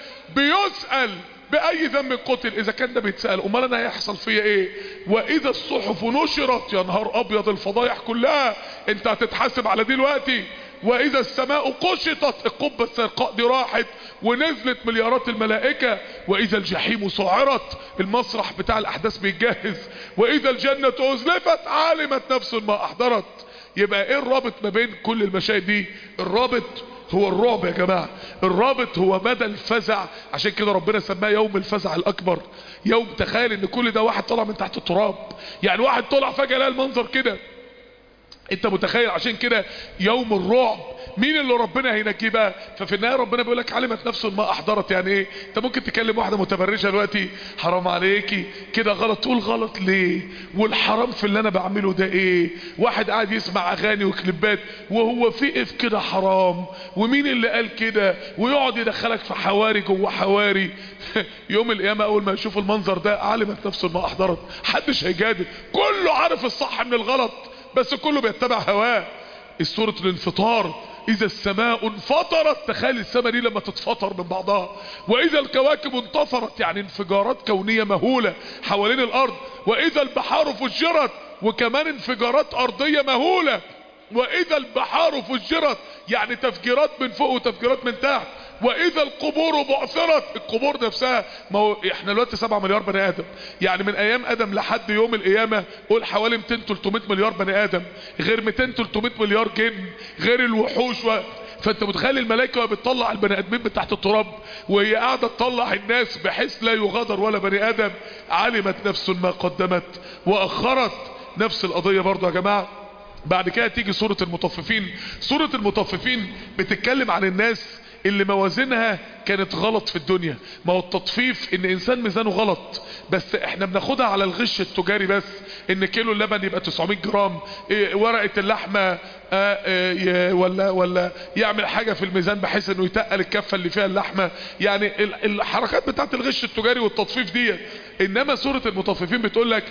بيسأل باي ذنب قتل؟ اذا كان ده بيتسأل امال انا هيحصل فيا ايه؟ واذا الصحف نشرت، يا نهار ابيض الفضايح كلها انت هتتحاسب على دي دلوقتي. واذا السماء قشطت، القبة السرقاء دي راحت ونزلت مليارات الملائكة. واذا الجحيم سعرت، المسرح بتاع الاحداث بيتجهز. واذا الجنة ازلفت، علمت نفس ما احضرت. يبقى ايه الرابط ما بين كل المشاهد دي؟ الرابط هو الرعب يا جماعة، الرابط هو مدى الفزع. عشان كده ربنا سماه يوم الفزع الاكبر. يوم تخيل ان كل ده واحد طلع من تحت التراب، يعني واحد طلع فجأة لقى المنظر كده، انت متخيل؟ عشان كده يوم الرعب. مين اللي ربنا هينجيه بقى؟ ففي النهايه ربنا بيقول لك علمت نفس ما احضرت. يعني ايه؟ انت ممكن تكلم واحده متبرجه دلوقتي حرام عليكي كده غلط، تقول غلط ليه؟ والحرام في اللي انا بعمله ده ايه؟ واحد قاعد يسمع اغاني وكليبات وهو في اف كده حرام، ومين اللي قال كده؟ ويقعد يدخلك في حواري جوه حواري. يوم القيامه اول ما يشوف المنظر ده علمت نفس ما احضرت. محدش هيجادل، كله عارف الصح من الغلط، بس كله بيتبع هواه. السورة الانفطار، اذا السماء انفطرت، تخيل السماء دي لما تتفطر من بعضها. واذا الكواكب انتصرت، يعني انفجارات كونية مهولة حوالين الارض. واذا البحار فجرت، وكمان انفجارات ارضية مهولة. واذا البحار فجرت، يعني تفجيرات من فوق وتفجيرات من تحت. واذا القبور بعثرت، القبور نفسها، ما هو احنا دلوقتي سبعة مليار بني ادم، يعني من ايام ادم لحد يوم القيامة قول حوالي مئتين تلتمية مليار بني ادم، غير مئتين تلتمية مليار جن، غير الوحوش و... فانت متخيل الملائكة بتطلع البني ادمين من تحت التراب، وهي قاعدة تطلع الناس بحيث لا يغادر ولا بني ادم. علمت نفس ما قدمت واخرت. نفس القضية برضو يا جماعة. بعد كده تيجي سورة المطففين. سورة المطففين بتتكلم عن الناس اللي موازينها كانت غلط في الدنيا. ما هو التطفيف ان انسان ميزانه غلط، بس احنا بناخدها على الغش التجاري، بس ان كيلو اللبن يبقى تسعمية جرام، إيه ورقة اللحمة آه آه ولا ولا يعمل حاجة في الميزان بحيث انه يتقل الكفة اللي فيها اللحمة، يعني الحركات بتاعت الغش التجاري والتطفيف دي. انما سورة المطففين بتقول لك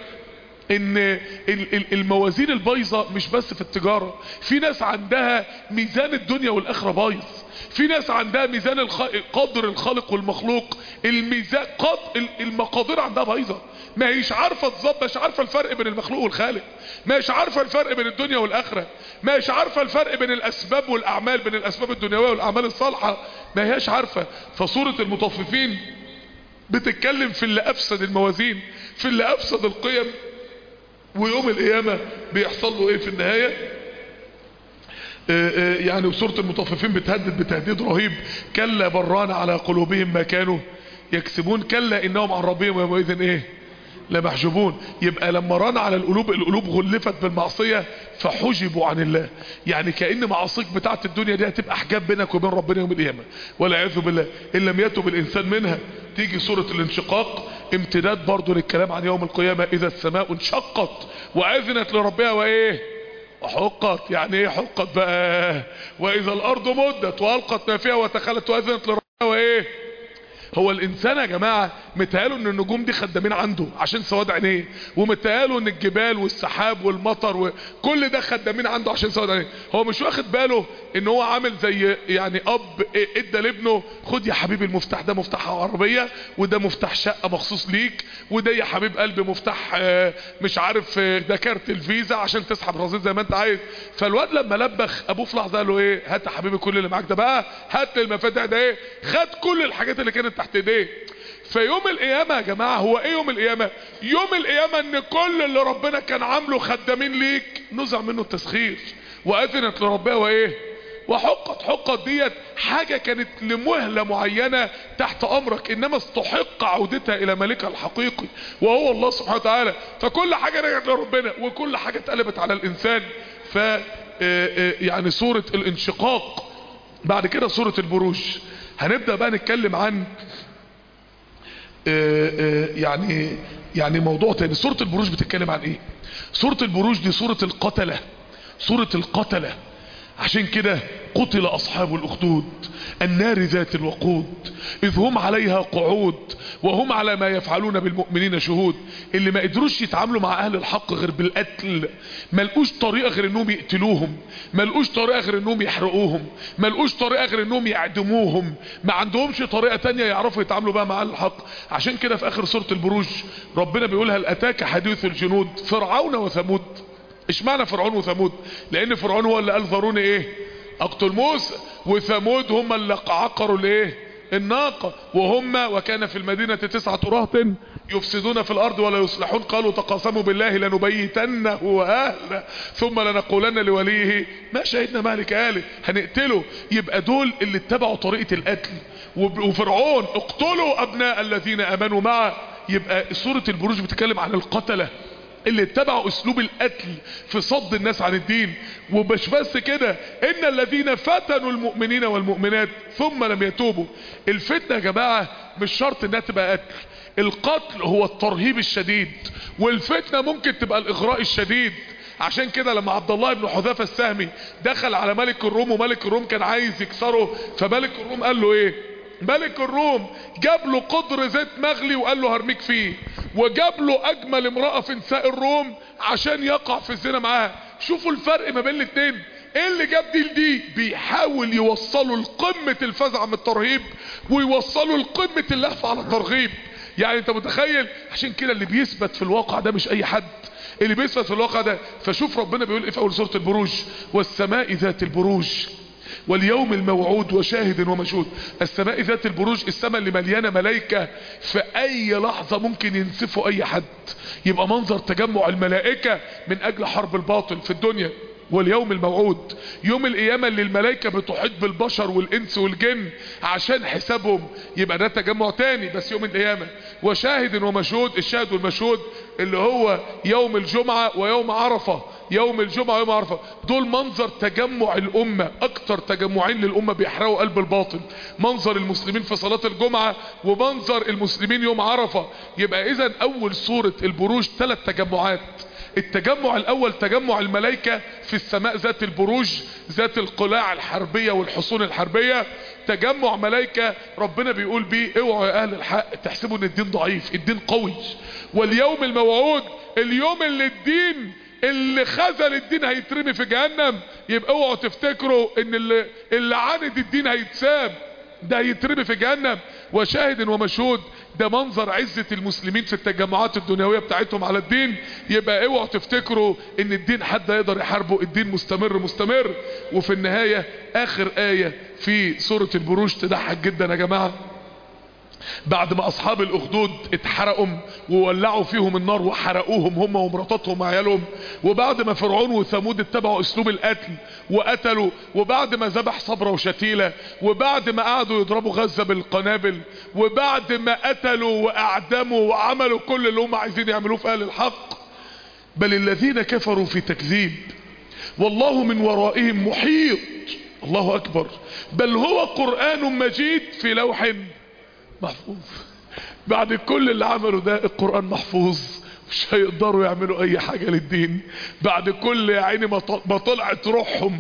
ان الموازين البايظة مش بس في التجارة، في ناس عندها ميزان الدنيا والاخرة بايظ، في ناس عندها ميزان الخ... قدر الخالق والمخلوق، الميزان قد المقادير عندها بايظة، ما هيش عارفة تظبط، مش عارفة الفرق بين المخلوق والخالق، مش عارفة الفرق بين الدنيا والاخرة، مش عارفة الفرق بين الاسباب والاعمال، بين الاسباب الدنيوية والاعمال الصالحة، ما هيش عارفة. فسورة المطففين بتتكلم في اللي افسد الموازين، في اللي افسد القيم، ويوم القيامة بيحصل له ايه في النهاية. آآ آآ يعني وسورة المطففين بتهدد بتهديد رهيب. كلا بران على قلوبهم ما كانوا يكسبون، كلا انهم عن ربهم يومئذ ايه لمحجوبون. يبقى لما ران على القلوب، القلوب غلفت بالمعصية فحجبوا عن الله، يعني كأن معاصيك بتاعت الدنيا دي هتبقى حجاب بينك وبين ربنا يوم القيامة والعياذ بالله ان لم يتب الانسان منها. تيجي سورة الانشقاق، امتداد برضو للكلام عن يوم القيامة. اذا السماء انشقت واذنت لربها وايه وحقت، يعني ايه حقت بقى؟ واذا الارض مدت والقت ما فيها وتخلت واذنت لربها وايه. هو الانسان يا جماعة متهيأله ان النجوم دي خدامين عنده عشان سواد عينيه، ومتهيأله ان الجبال والسحاب والمطر وكل ده خدامين عنده عشان سواد عينيه. هو مش واخد باله ان هو عامل زي يعني اب ادى لابنه، خد يا حبيبي المفتاح ده مفتاح عربية، وده مفتاح شقة مخصوص ليك، وده يا حبيب قلبي مفتاح مش عارف ده كارت الفيزا عشان تسحب رصيد زي ما انت عايز. فالواد لما لبخ ابوه في لحظة قال له ايه، هات يا حبيبي كل اللي معاك ده بقى، هات المفاتيح ده. ايه، خد كل الحاجات اللي كانت تحت ايديه. فيوم القيامة يا جماعة، هو ايه يوم القيامة؟ يوم القيامة ان كل اللي ربنا كان عامله خدامين ليك نزع منه التسخير، واذنت لربها وايه وحقت. حقت ديت حاجة كانت لمهلة معينة تحت امرك، انما استحق عودتها الى مالكها الحقيقي وهو الله سبحانه وتعالى. فكل حاجة رجعت لربنا وكل حاجة اتقلبت على الانسان. ف يعني سورة الانشقاق، بعد كده سورة البروج. هنبدأ بقى نتكلم عن يعني يعني موضوع تاني. سورة البروج بتتكلم عن ايه؟ سورة البروج دي سورة القتلة، سورة القتلة. عشان كده قتل اصحاب الاخدود النار ذات الوقود اذ هم عليها قعود وهم على ما يفعلون بالمؤمنين شهود. اللي ما قدروش يتعاملوا مع اهل الحق غير بالقتل، ما لقوش طريقه غير انهم يقتلوهم، ما لقوش طريقه غير انهم يحرقوهم، ما لقوش طريقه غير انهم يعدموهم، ما عندهمش طريقه تانية يعرفوا يتعاملوا بقى مع اهل الحق. عشان كده في اخر سوره البروج ربنا بيقول هل اتاك حديث الجنود فرعون وثمود. اشمعنى فرعون وثمود؟ لان فرعون هو اللي قال ذروني ايه اقتل موسى، وثمود هم اللي عقروا الايه الناقة، وهم وكان في المدينة تسعة رهط يفسدون في الارض ولا يصلحون قالوا تقاسموا بالله لنبيتنه واهله ثم لنقولن لوليه ما شهدنا مهلك اهله. هنقتله. يبقى دول اللي اتبعوا طريقة القتل. وفرعون اقتلوا ابناء الذين امنوا معه. يبقى سورة البروج بتتكلم عن القتلة اللي اتبعوا اسلوب القتل في صد الناس عن الدين. ومش بس كده، ان الذين فتنوا المؤمنين والمؤمنات ثم لم يتوبوا. الفتنة يا جماعة مش شرط انها تبقى قتل، القتل هو الترهيب الشديد، والفتنة ممكن تبقى الاغراء الشديد. عشان كده لما عبد الله بن حذافة السهمي دخل على ملك الروم وملك الروم كان عايز يكسره، فملك الروم قال له ايه؟ ملك الروم جاب له قدر زيت مغلي وقال له هرميك فيه، وجاب له اجمل امرأة في نساء الروم عشان يقع في الزنا معاها. شوفوا الفرق ما بين الاتنين. ايه اللي جاب دي لدي؟ بيحاول يوصلوا لقمة الفزع من الترهيب ويوصلوا لقمة اللهفة على الترغيب. يعني انت متخيل؟ عشان كده اللي بيثبت في الواقع ده مش اي حد، اللي بيثبت في الواقع ده. فشوف ربنا بيقول ايه في اول سورة البروج؟ والسماء ذات البروج واليوم الموعود وشاهد ومشهود. السماء ذات البروج، السماء اللي مليانة ملائكة في اي لحظة ممكن ينسفوا اي حد. يبقى منظر تجمع الملائكة من اجل حرب الباطل في الدنيا. واليوم الموعود، يوم القيامة اللي الملائكة بتحيط بالبشر والانس والجن عشان حسابهم. يبقى ده تجمع تاني بس يوم القيامة. وشاهد ومشهود، الشاهد والمشهود اللي هو يوم الجمعة ويوم عرفة. يوم الجمعة ويوم عرفة دول منظر تجمع الامة، اكتر تجمعين للامة بيحرقوا قلب الباطل. منظر المسلمين في صلاة الجمعة ومنظر المسلمين يوم عرفة. يبقى اذا اول سورة البروج ثلاث تجمعات. التجمع الاول تجمع الملائكة في السماء ذات البروج، ذات القلاع الحربية والحصون الحربية. تجمع ملائكة ربنا بيقول بيه اوعوا يا اهل الحق تحسبوا ان الدين ضعيف، الدين قوي. واليوم الموعود، اليوم اللي الدين اللي خذل الدين هيترمي في جهنم. يبقى اوعوا تفتكروا ان اللي, اللي عاند الدين هيتساب، ده هيترمي في جهنم. وشاهد ومشهود، ده منظر عزة المسلمين في التجمعات الدنيوية بتاعتهم على الدين. يبقى اوعوا تفتكروا ان الدين حد يقدر يحاربه، الدين مستمر مستمر. وفي النهاية اخر آية في سورة البروج تضحك جدا يا جماعة. بعد ما اصحاب الاخدود اتحرقوا وولعوا فيهم النار وحرقوهم هم ومراتاتهم وعيالهم، وبعد ما فرعون وثمود اتبعوا اسلوب القتل وقتلوا، وبعد ما ذبح صبرا وشتيلة، وبعد ما قعدوا يضربوا غزة بالقنابل، وبعد ما قتلوا واعدموا وعملوا كل اللي هم عايزين يعملوه في اهل الحق، بل الذين كفروا في تكذيب والله من ورائهم محيط. الله اكبر. بل هو قرآن مجيد في لوح محفوظ. بعد كل اللي عمله ده القرآن محفوظ مش هيقدروا يعملوا اي حاجة للدين بعد كل يا عيني ما طلعت روحهم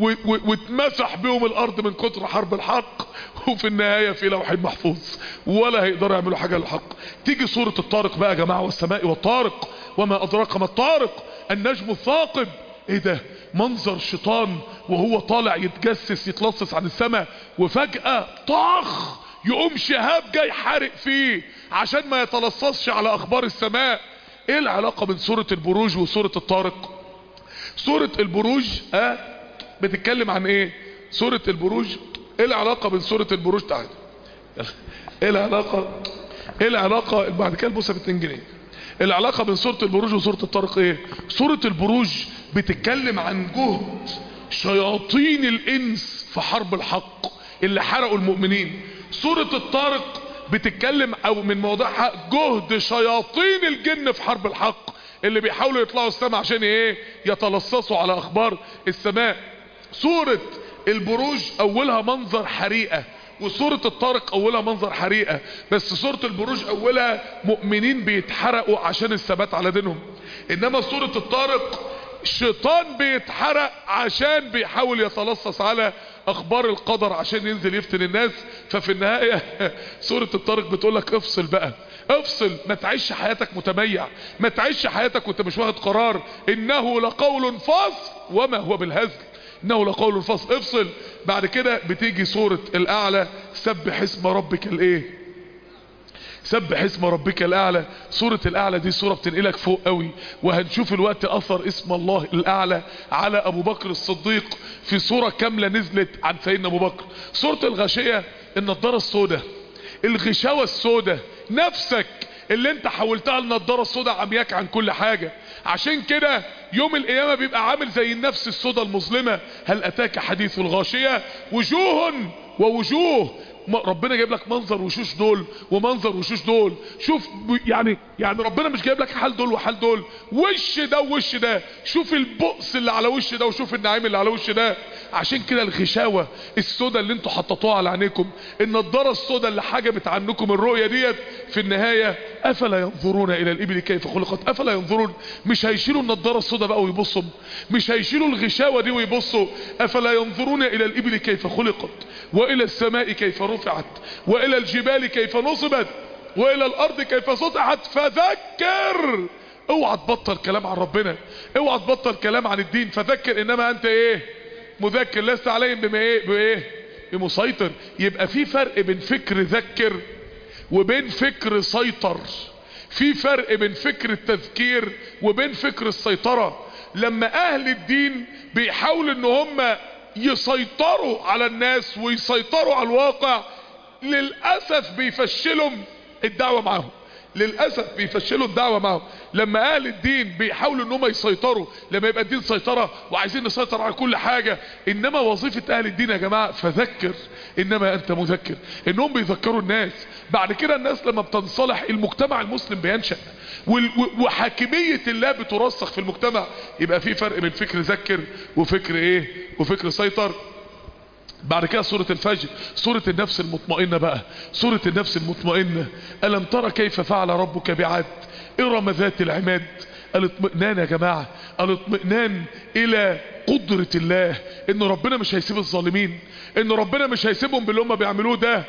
واتمسح بيهم الارض من كتر حرب الحق، وفي النهاية في لوح محفوظ ولا هيقدروا يعملوا حاجة للحق. تيجي سورة الطارق بقى يا جماعة، والسماء والطارق وما ادراك ما الطارق النجم الثاقب. ايه ده؟ منظر شيطان وهو طالع يتجسس يتلصص عن السماء، وفجأة طخ يقوم شهاب جاي حارق فيه عشان ما يتلصصش على اخبار السماء. ايه العلاقة بين سورة البروج وسورة الطارق؟ سورة البروج اه بتتكلم عن ايه؟ سورة البروج ايه العلاقة بين سورة البروج؟ تعالى ايه العلاقة؟ ايه العلاقة بعد كده البوسة باتنين جنيه؟ العلاقة بين سورة البروج وسورة الطارق ايه؟ سورة البروج بتتكلم عن جهد شياطين الانس في حرب الحق اللي حرقوا المؤمنين. سورة الطارق بتتكلم او من موضوعها جهد شياطين الجن في حرب الحق اللي بيحاولوا يطلعوا السماء عشان ايه؟ يتلصصوا على اخبار السماء. سورة البروج اولها منظر حريقة، وسورة الطارق اولها منظر حريقة، بس سورة البروج اولها مؤمنين بيتحرقوا عشان الثبات على دينهم، انما سورة الطارق الشيطان بيتحرق عشان بيحاول يتلصص على اخبار القدر عشان ينزل يفتن الناس. ففي النهاية سورة الطارق بتقولك افصل بقى، افصل، ما تعيش حياتك متميع، ما تعيش حياتك وانت مش واخد قرار. انه لقول فصل وما هو بالهزل، انه لقول فصل، افصل. بعد كده بتيجي سورة الاعلى، سبح اسم ربك الايه؟ سبح اسم ربك الاعلى. سورة الاعلى دي سورة بتنقلك فوق قوي، وهنشوف الوقت اثر اسم الله الاعلى على ابو بكر الصديق في سورة كاملة نزلت عن سيدنا ابو بكر. سورة الغاشية، النضارة السوداء، الغشاوة السوداء، نفسك اللي انت حولتها النضارة السوداء عمياك عن كل حاجة. عشان كده يوم القيامة بيبقى عامل زي النفس السوداء المظلمة. هل اتاك حديث الغاشية؟ وجوه ووجوه، ربنا جايب لك منظر وشوش دول ومنظر وشوش دول. شوف يعني يعني ربنا مش جايب لك حال دول وحال دول، وش ده ووش ده. شوف البؤس اللي على وش ده وشوف النعيم اللي على وش ده. عشان كده الغشاوة السوداء اللي انتوا حطيتوها على عينيكم، النضارة السوداء اللي حجبت عنكم الرؤية ديت، في النهاية افلا ينظرون الى الابل كيف خلقت؟ افلا ينظرون. مش هيشيلوا النضارة السوداء بقى ويبصوا، مش هيشيلوا الغشاوة دي ويبصوا. افلا ينظرون الى الابل كيف خلقت، والى السماء كيف رفعت، والى الجبال كيف نصبت، والى الارض كيف سطحت. فذكر، اوعى تبطل كلام عن ربنا، اوعى تبطل كلام عن الدين. فذكر انما انت ايه؟ مذكر، لست عليهم بما ايه؟ بايه؟ بمسيطر. يبقى في فرق بين فكر ذكر وبين فكر سيطر، في فرق بين فكر التذكير وبين فكر السيطرة. لما اهل الدين بيحاولوا ان هم يسيطروا على الناس ويسيطروا على الواقع، للأسف بيفشلوا الدعوة معهم، للأسف بيفشلوا الدعوة معهم. لما اهل الدين بيحاولوا ان هم يسيطروا، لما يبقى الدين سيطرة وعايزين نسيطر على كل حاجة، انما وظيفة اهل الدين يا جماعة فذكر انما انت مذكر، انهم بيذكروا الناس. بعد كده الناس لما بتنصلح المجتمع المسلم بينشأ، وحاكمية الله بترسخ في المجتمع. يبقى في فرق بين فكر ذكر وفكر ايه؟ وفكر سيطر. بعد كده سورة الفجر، سورة النفس المطمئنة بقى، سورة النفس المطمئنة. ألم ترى كيف فعل ربك بعاد إرم ذات العماد. الاطمئنان يا جماعة، الاطمئنان إلى قدرة الله، إن ربنا مش هيسيب الظالمين، إن ربنا مش هيسيبهم باللي هم بيعملوه ده.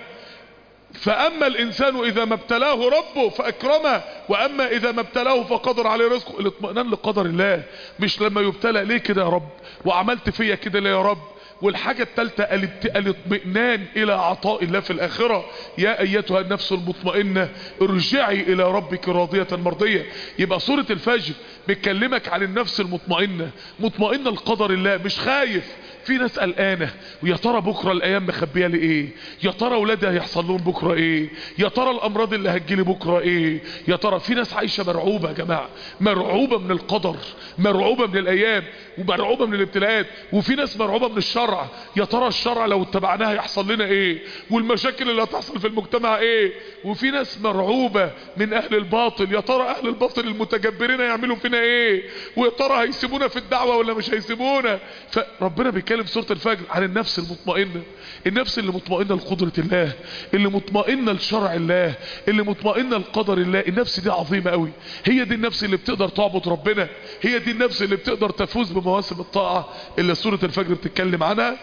فأما الإنسان إذا ما ابتلاه ربه فأكرمه، وأما إذا ما ابتلاه فقدر عليه رزقه. الاطمئنان لقدر الله، مش لما يبتلى ليه كده يا رب، وعملت فيا كده ليه يا رب. والحاجة الثالثة الاطمئنان الى عطاء الله في الاخرة. يا ايتها النفس المطمئنة ارجعي الى ربك راضية مرضية. يبقى سورة الفجر بتكلمك عن النفس المطمئنة، مطمئنة لقدر الله، مش خايف. في ناس قلقانة، ويا ترى بكرة الايام مخبيه لي ايه، يا ترى اولادي هيحصل لهم بكرة ايه، يا ترى الامراض اللي هتجيلي بكرة ايه، يا ترى. في ناس عايشة مرعوبة يا جماعة، مرعوبة من القدر، مرعوبة من الايام، ومرعوبة من الابتلاءات. وفي ناس مرعوبة من الشرع، يا ترى الشرع لو اتبعناها يحصل لنا ايه، والمشاكل اللي هتحصل في المجتمع ايه. وفي ناس مرعوبة من اهل الباطل، يا ترى اهل الباطل المتجبرين يعملوا فينا ايه، ويا ترى هيسيبونا في الدعوة ولا مش هيسيبونا. فربنا بيتكلم بيتكلم في سورة الفجر عن النفس المطمئنة، النفس اللي مطمئنة لقدرة الله، اللي مطمئنة لشرع الله، اللي مطمئنة لقدر الله. النفس دي عظيمة قوي، هي دي النفس اللي بتقدر تعبد ربنا، هي دي النفس اللي بتقدر تفوز بمواسم الطاعة اللي سورة الفجر بتتكلم عنها.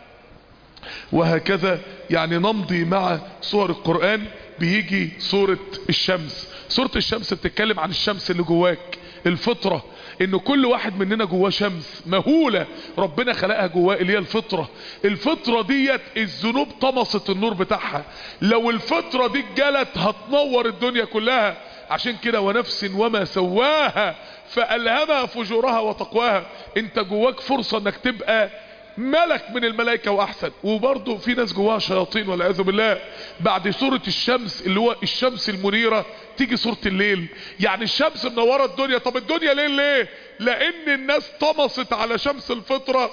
وهكذا يعني نمضي مع سور القرآن. بيجي سورة الشمس. سورة الشمس بتتكلم عن الشمس اللي جواك، الفطرة، ان كل واحد مننا جواه شمس مهولة ربنا خلقها جواه اللي هي الفطرة. الفطرة ديت الذنوب طمست النور بتاعها، لو الفطرة دي اتجلت هتنور الدنيا كلها. عشان كده ونفس وما سواها فألهمها فجورها وتقواها. انت جواك فرصة انك تبقى ملك من الملائكة واحسن. وبرضه في ناس جواها شياطين والعياذ بالله. بعد سورة الشمس اللي هو الشمس المنيرة تيجي سورة الليل. يعني الشمس منورة الدنيا. طب الدنيا ليل ليه؟ لان الناس طمست على شمس الفطرة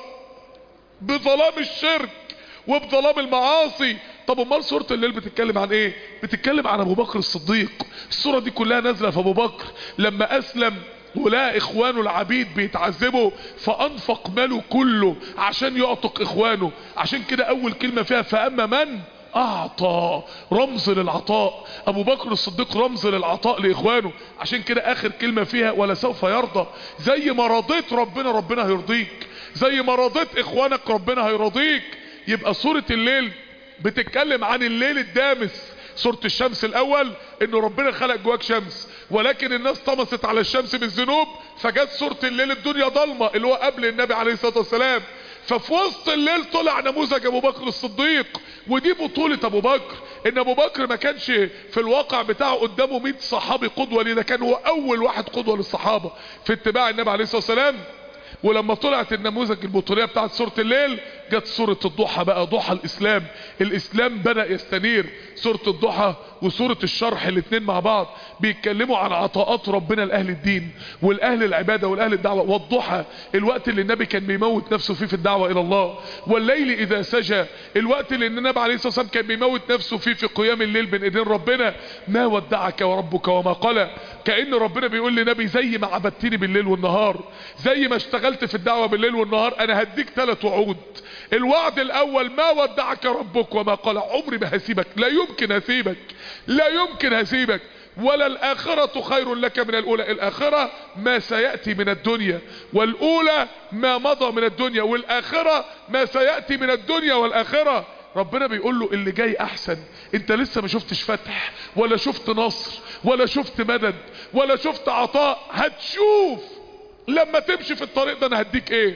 بظلام الشرك وبظلام المعاصي. طب امال سورة الليل بتتكلم عن ايه؟ بتتكلم عن ابو بكر الصديق. السورة دي كلها نازلة في ابو بكر لما اسلم ولقى اخوانه العبيد بيتعذبوا فانفق ماله كله عشان يعتق اخوانه. عشان كده اول كلمة فيها فاما من اعطى، رمز للعطاء. ابو بكر الصديق رمز للعطاء لاخوانه. عشان كده اخر كلمة فيها ولا سوف يرضى. زي ما رضيت ربنا ربنا هيرضيك، زي ما رضيت اخوانك ربنا هيرضيك. يبقى سورة الليل بتتكلم عن الليل الدامس. سورة الشمس الاول انه ربنا خلق جواك شمس، ولكن الناس طمست على الشمس بالذنوب، فجت سورة الليل الدنيا ضلمة اللي هو قبل النبي عليه الصلاة والسلام. ففي وسط الليل طلع نموذج ابو بكر الصديق. ودي بطولة ابو بكر، ان ابو بكر ما كانش في الواقع بتاعه قدامه مئة صحابي قدوة ليه، ده كان هو اول واحد قدوة للصحابة في اتباع النبي عليه الصلاة والسلام. ولما طلعت النموذج البطولية بتاعت سورة الليل جت سورة الضحى بقى، ضحى الاسلام. الاسلام بدأ يستنير. سورة الضحى وسورة الشرح الاثنين مع بعض بيتكلموا عن عطاءات ربنا لأهل الدين والأهل العبادة والأهل الدعوة. والضحى الوقت اللي النبي كان بيموت نفسه فيه في الدعوة إلى الله. والليل إذا سجى الوقت اللي النبي عليه الصلاة والسلام كان بيموت نفسه فيه في قيام الليل بين ايدين ربنا. ما ودعك وربك وما قلى. كأن ربنا بيقول لنبي زي ما عبدتني بالليل والنهار، زي ما اشتغلت في الدعوة بالليل والنهار، انا هديك ثلاث وعود. الوعد الاول ما ودعك ربك وما قلى، عمري ما هسيبك، لا يمكن هسيبك، لا يمكن هسيبك. ولا الآخرة خير لك من الأولى. الآخرة ما سيأتي من الدنيا، والأولى ما مضى من الدنيا، والآخرة ما سيأتي من الدنيا والآخرة. ربنا بيقول له اللي جاي احسن. انت لسه ما شفتش فتح ولا شفت نصر ولا شفت مدد ولا شفت عطاء، هتشوف لما تمشي في الطريق ده انا هديك ايه.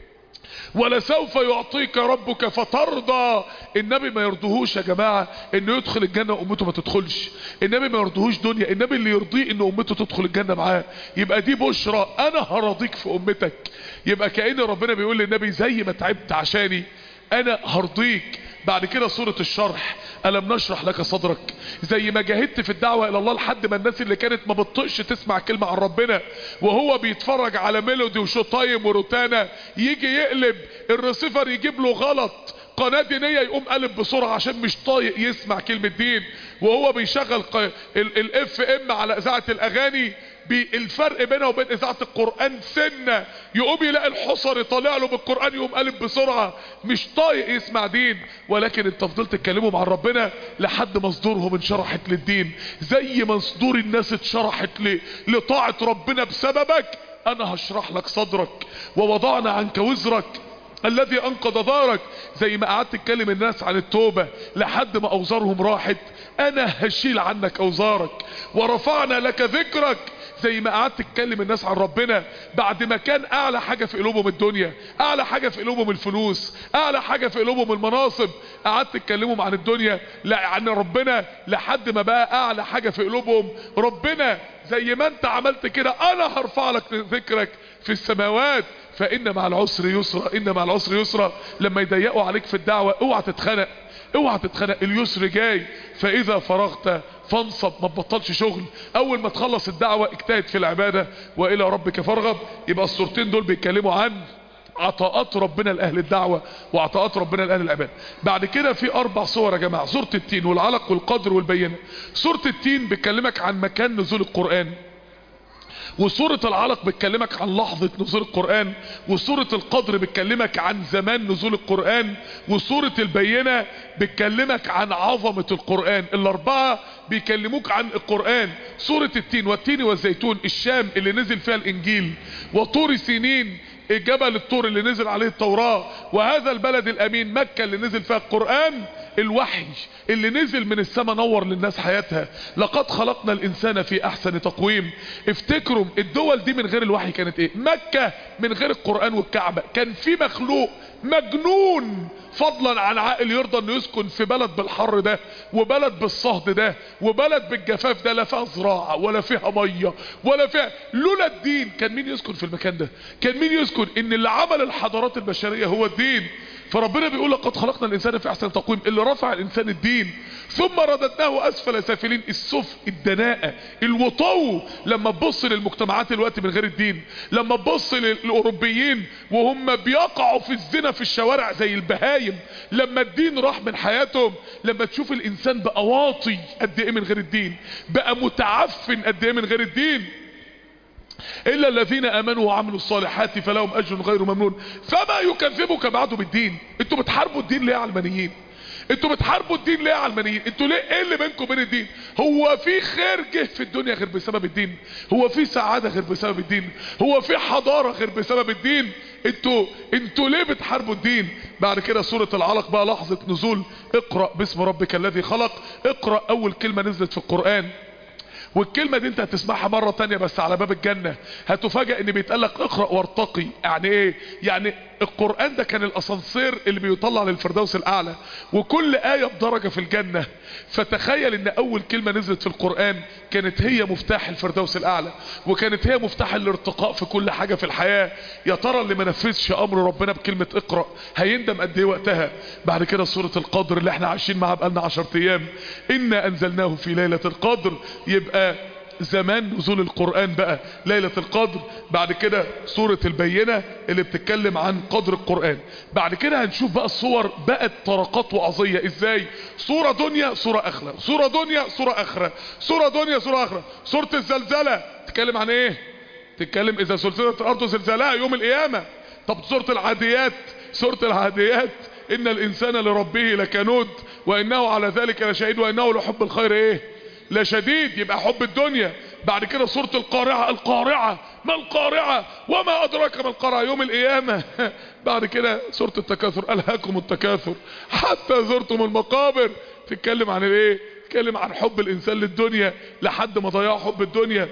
ولسوف يعطيك ربك فترضى. النبي ما يرضوهوش يا جماعة انه يدخل الجنة وامته ما تدخلش. النبي ما يرضوهوش دنيا، النبي اللي يرضيه ان امته تدخل الجنة معاه. يبقى دي بشرى، انا هرضيك في امتك. يبقى كأن ربنا بيقول للنبي زي ما تعبت عشاني انا هرضيك. بعد كده سورة الشرح، ألم نشرح لك صدرك. زي ما جاهدت في الدعوة إلى الله لحد ما الناس اللي كانت ما بتطقش تسمع كلمة عن ربنا وهو بيتفرج على ميلودي وشطايم وروتانا، يجي يقلب الرسيفر يجيب له غلط قناة دينية يقوم قلب بسرعة عشان مش طايق يسمع كلمة دين. وهو بيشغل الاف ام على اذاعة الاغاني، الفرق بينه وبين اذاعة القرآن سنة، يقوم يلاقي الحصر طالع له بالقرآن يقوم قلب بسرعة، مش طايق يسمع دين. ولكن انت فضلت تتكلموا مع ربنا لحد ما صدورهم انشرحت للدين. زي ما صدور الناس اتشرحت لطاعة ربنا بسببك، انا هشرح لك صدرك. ووضعنا عنك وزرك الذي انقض ظهرك. زي ما قعدت تتكلم الناس عن التوبة لحد ما اوزارهم راحت، انا هشيل عنك اوزارك. ورفعنا لك ذكرك. زي ما قعدت تتكلم الناس عن ربنا بعد ما كان اعلى حاجة في قلوبهم الدنيا، اعلى حاجة في قلوبهم الفلوس، اعلى حاجة في قلوبهم المناصب، قعدت تتكلمهم عن الدنيا لا عن ربنا لحد ما بقى اعلى حاجة في قلوبهم ربنا. زي ما انت عملت كده انا هرفع لك ذكرك في السماوات. فان مع العسر يسرا، ان مع العسر يسرا. لما يضيقوا عليك في الدعوة اوعى تتخنق، اوعى تتخنق، اليسر جاي. فاذا فرغت فانصب، ما تبطلش شغل. اول ما تخلص الدعوة اجتهد في العبادة والى ربك فارغب. يبقى الصورتين دول بيتكلموا عن عطاءات ربنا لأهل الدعوة وعطاءات ربنا لأهل العبادة. بعد كده في اربع صور يا جماعة، سورة التين والعلق والقدر والبينة. سورة التين بتكلمك عن مكان نزول القرآن، وسورة العلق بتكلمك عن لحظة نزول القرآن، وسورة القدر بتكلمك عن زمان نزول القرآن، وسورة البينة بتكلمك عن عظمة القرآن. الاربعة بيكلموك عن القرآن. سورة التين والتين والزيتون، الشام اللي نزل فيها الانجيل، وطور سينين جبل الطور اللي نزل عليه التوراة، وهذا البلد الامين مكة اللي نزل فيها القرآن. الوحي اللي نزل من السماء نور للناس حياتها. لقد خلقنا الانسان في احسن تقويم. افتكروا الدول دي من غير الوحي كانت ايه؟ مكة من غير القرآن والكعبة كان في مخلوق مجنون فضلا عن عاقل يرضى انه يسكن في بلد بالحر ده، وبلد بالصهد ده، وبلد بالجفاف ده، لا فيها زراعة ولا فيها مية ولا فيها. لولا الدين كان مين يسكن في المكان ده؟ كان مين يسكن؟ ان اللي عمل الحضارات البشرية هو الدين. فربنا بيقول لقد خلقنا الانسان في احسن تقويم. اللي رفع الانسان الدين. ثم رددناه اسفل سافلين. السفل، الدناءة، الوطو. لما تبص للمجتمعات الوقت من غير الدين، لما تبص للاوروبيين وهم بيقعوا في الزنا في الشوارع زي البهايم، لما الدين راح من حياتهم، لما تشوف الانسان بقى واطي قد ايه من غير الدين، بقى متعفن قد ايه من غير الدين. إلا الذين آمنوا وعملوا الصالحات فلهم أجر غير ممنون. فما يكذبك بعد بالدين. انتوا بتحاربوا الدين ليه يا علمانيين؟ انتوا بتحاربوا الدين ليه يا علمانيين؟ انتوا ليه؟ ايه اللي بينكم وبين الدين؟ هو في خير جه في الدنيا غير بسبب الدين؟ هو في سعادة غير بسبب الدين؟ هو في حضارة غير بسبب الدين؟ انتوا انتوا ليه بتحاربوا الدين؟ بعد كده سورة العلق بقى لحظة نزول. اقرأ باسم ربك الذي خلق. اقرأ اول كلمة نزلت في القرآن، والكلمة دي انت هتسمعها مرة تانية بس على باب الجنة. هتفاجأ ان بيتقالك اقرأ وارتقي. يعني ايه؟ يعني القرآن ده كان الاسانسير اللي بيطلع للفردوس الاعلى، وكل آية بدرجة في الجنة. فتخيل ان اول كلمة نزلت في القرآن كانت هي مفتاح الفردوس الاعلى، وكانت هي مفتاح الارتقاء في كل حاجة في الحياة. يا ترى اللي ما نفذش امر ربنا بكلمة اقرأ هيندم قد ايه وقتها؟ بعد كده سورة القدر اللي احنا عايشين معاها بقالنا عشرة ايام. انا انزلناه في ليلة القدر. يبقى زمان نزول القرآن بقى ليلة القدر. بعد كده سورة البينة اللي بتتكلم عن قدر القرآن. بعد كده هنشوف بقى الصور بقت طرقات وعظية ازاي. سورة دنيا سورة اخرى، سورة دنيا سورة اخرى، سورة دنيا سورة اخرى. سورة الزلزلة تتكلم عن ايه؟ تتكلم اذا زلزلت الارض زلزالها يوم القيامة. طب سورة العاديات، سورة العاديات ان الانسان لربه لكنود وانه على ذلك لشهيد وانه لحب الخير ايه؟ لا شديد. يبقى حب الدنيا. بعد كده سورة القارعة. القارعة ما القارعة وما أدراك ما القارعة يوم القيامة. بعد كده سورة التكاثر. ألهاكم التكاثر حتى زرتم المقابر. تتكلم عن الايه؟ تتكلم عن حب الإنسان للدنيا لحد ما ضيع حب الدنيا.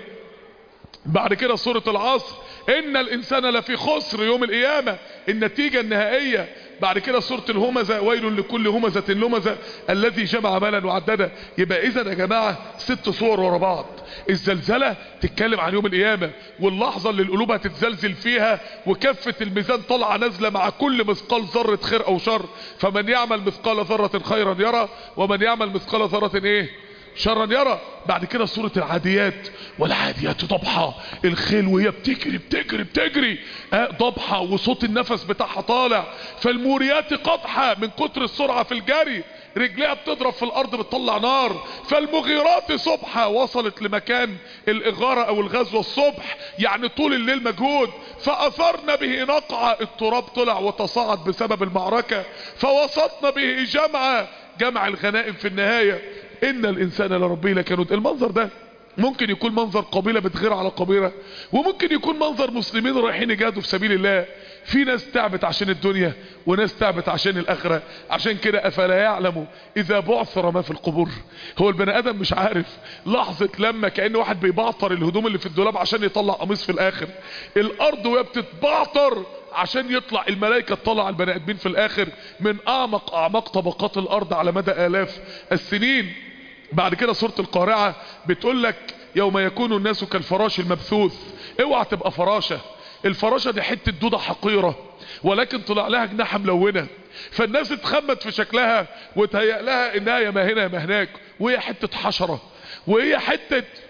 بعد كده سورة العصر. إن الإنسان لفي خسر يوم القيامة، النتيجة النهائية. بعد كده سورة الهمزة. ويل لكل همزة لمزة الذي جمع مالا وعدده. يبقى إذا يا جماعة ست صور ورا بعض. الزلزلة تتكلم عن يوم القيامة، واللحظة اللي القلوب هتتزلزل فيها، وكفة الميزان طالعة نازلة مع كل مثقال ذرة خير أو شر. فمن يعمل مثقال ذرة خيرا يرى، ومن يعمل مثقال ذرة إيه؟ شرا يرى. بعد كده سورة العاديات. والعاديات ضبحة. الخيل وهي بتجري بتجري بتجري آه ضبحة وصوت النفس بتاعها طالع. فالموريات قدحة من كتر السرعة في الجري، رجليها بتضرب في الارض بتطلع نار. فالمغيرات صبحة. وصلت لمكان الاغارة او الغزوة الصبح، يعني طول الليل مجهود. فاثرنا به نقعة. التراب طلع وتصاعد بسبب المعركة. فوسطنا به جمعة. جمع الغنائم في النهاية. ان الانسان لربه لكنود. المنظر ده ممكن يكون منظر قبيلة بتغير على قبيلة، وممكن يكون منظر مسلمين رايحين يجاهدوا في سبيل الله. في ناس تعبت عشان الدنيا، وناس تعبت عشان الاخرة. عشان كده افلا يعلم اذا بعثر ما في القبور. هو البني ادم مش عارف لحظة لما كأن واحد بيبعطر الهدوم اللي في الدولاب عشان يطلع قميص في الاخر. الارض وهي بتتبعطر عشان يطلع الملائكة تطلع على البني ادمين في الاخر من اعمق اعماق طبقات الارض على مدى الاف السنين. بعد كده سورة القارعة بتقول لك يوم يكون الناس كالفراش المبثوث. اوعى تبقى فراشة. الفراشة دي حتة دودة حقيرة، ولكن طلع لها جناحة ملونة، فالناس اتخمت في شكلها وتهيأ لها انها يا ما هنا يا ما هناك، وهي حتة حشرة، وهي حتة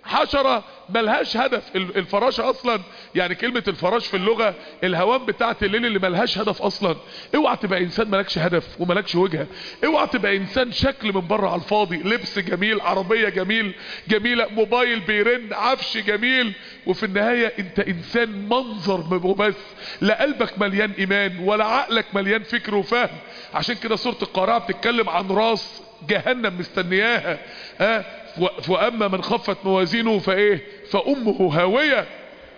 حشرة ملهاش هدف. الفراشة اصلا يعني كلمة الفراش في اللغة الهوام بتاعت الليل اللي ملهاش هدف اصلا. اوعى تبقى انسان ملكش هدف وملكش وجهة. اوعى تبقى انسان شكل من بره على الفاضي، لبس جميل، عربية جميل جميلة، موبايل بيرن، عفش جميل، وفي النهاية انت انسان منظر بس، لا قلبك مليان ايمان ولا عقلك مليان فكر وفهم. عشان كده سورة القارعة بتتكلم عن راس جهنم مستنياها. اه واما من خفت موازينه فايه فامه هاوية.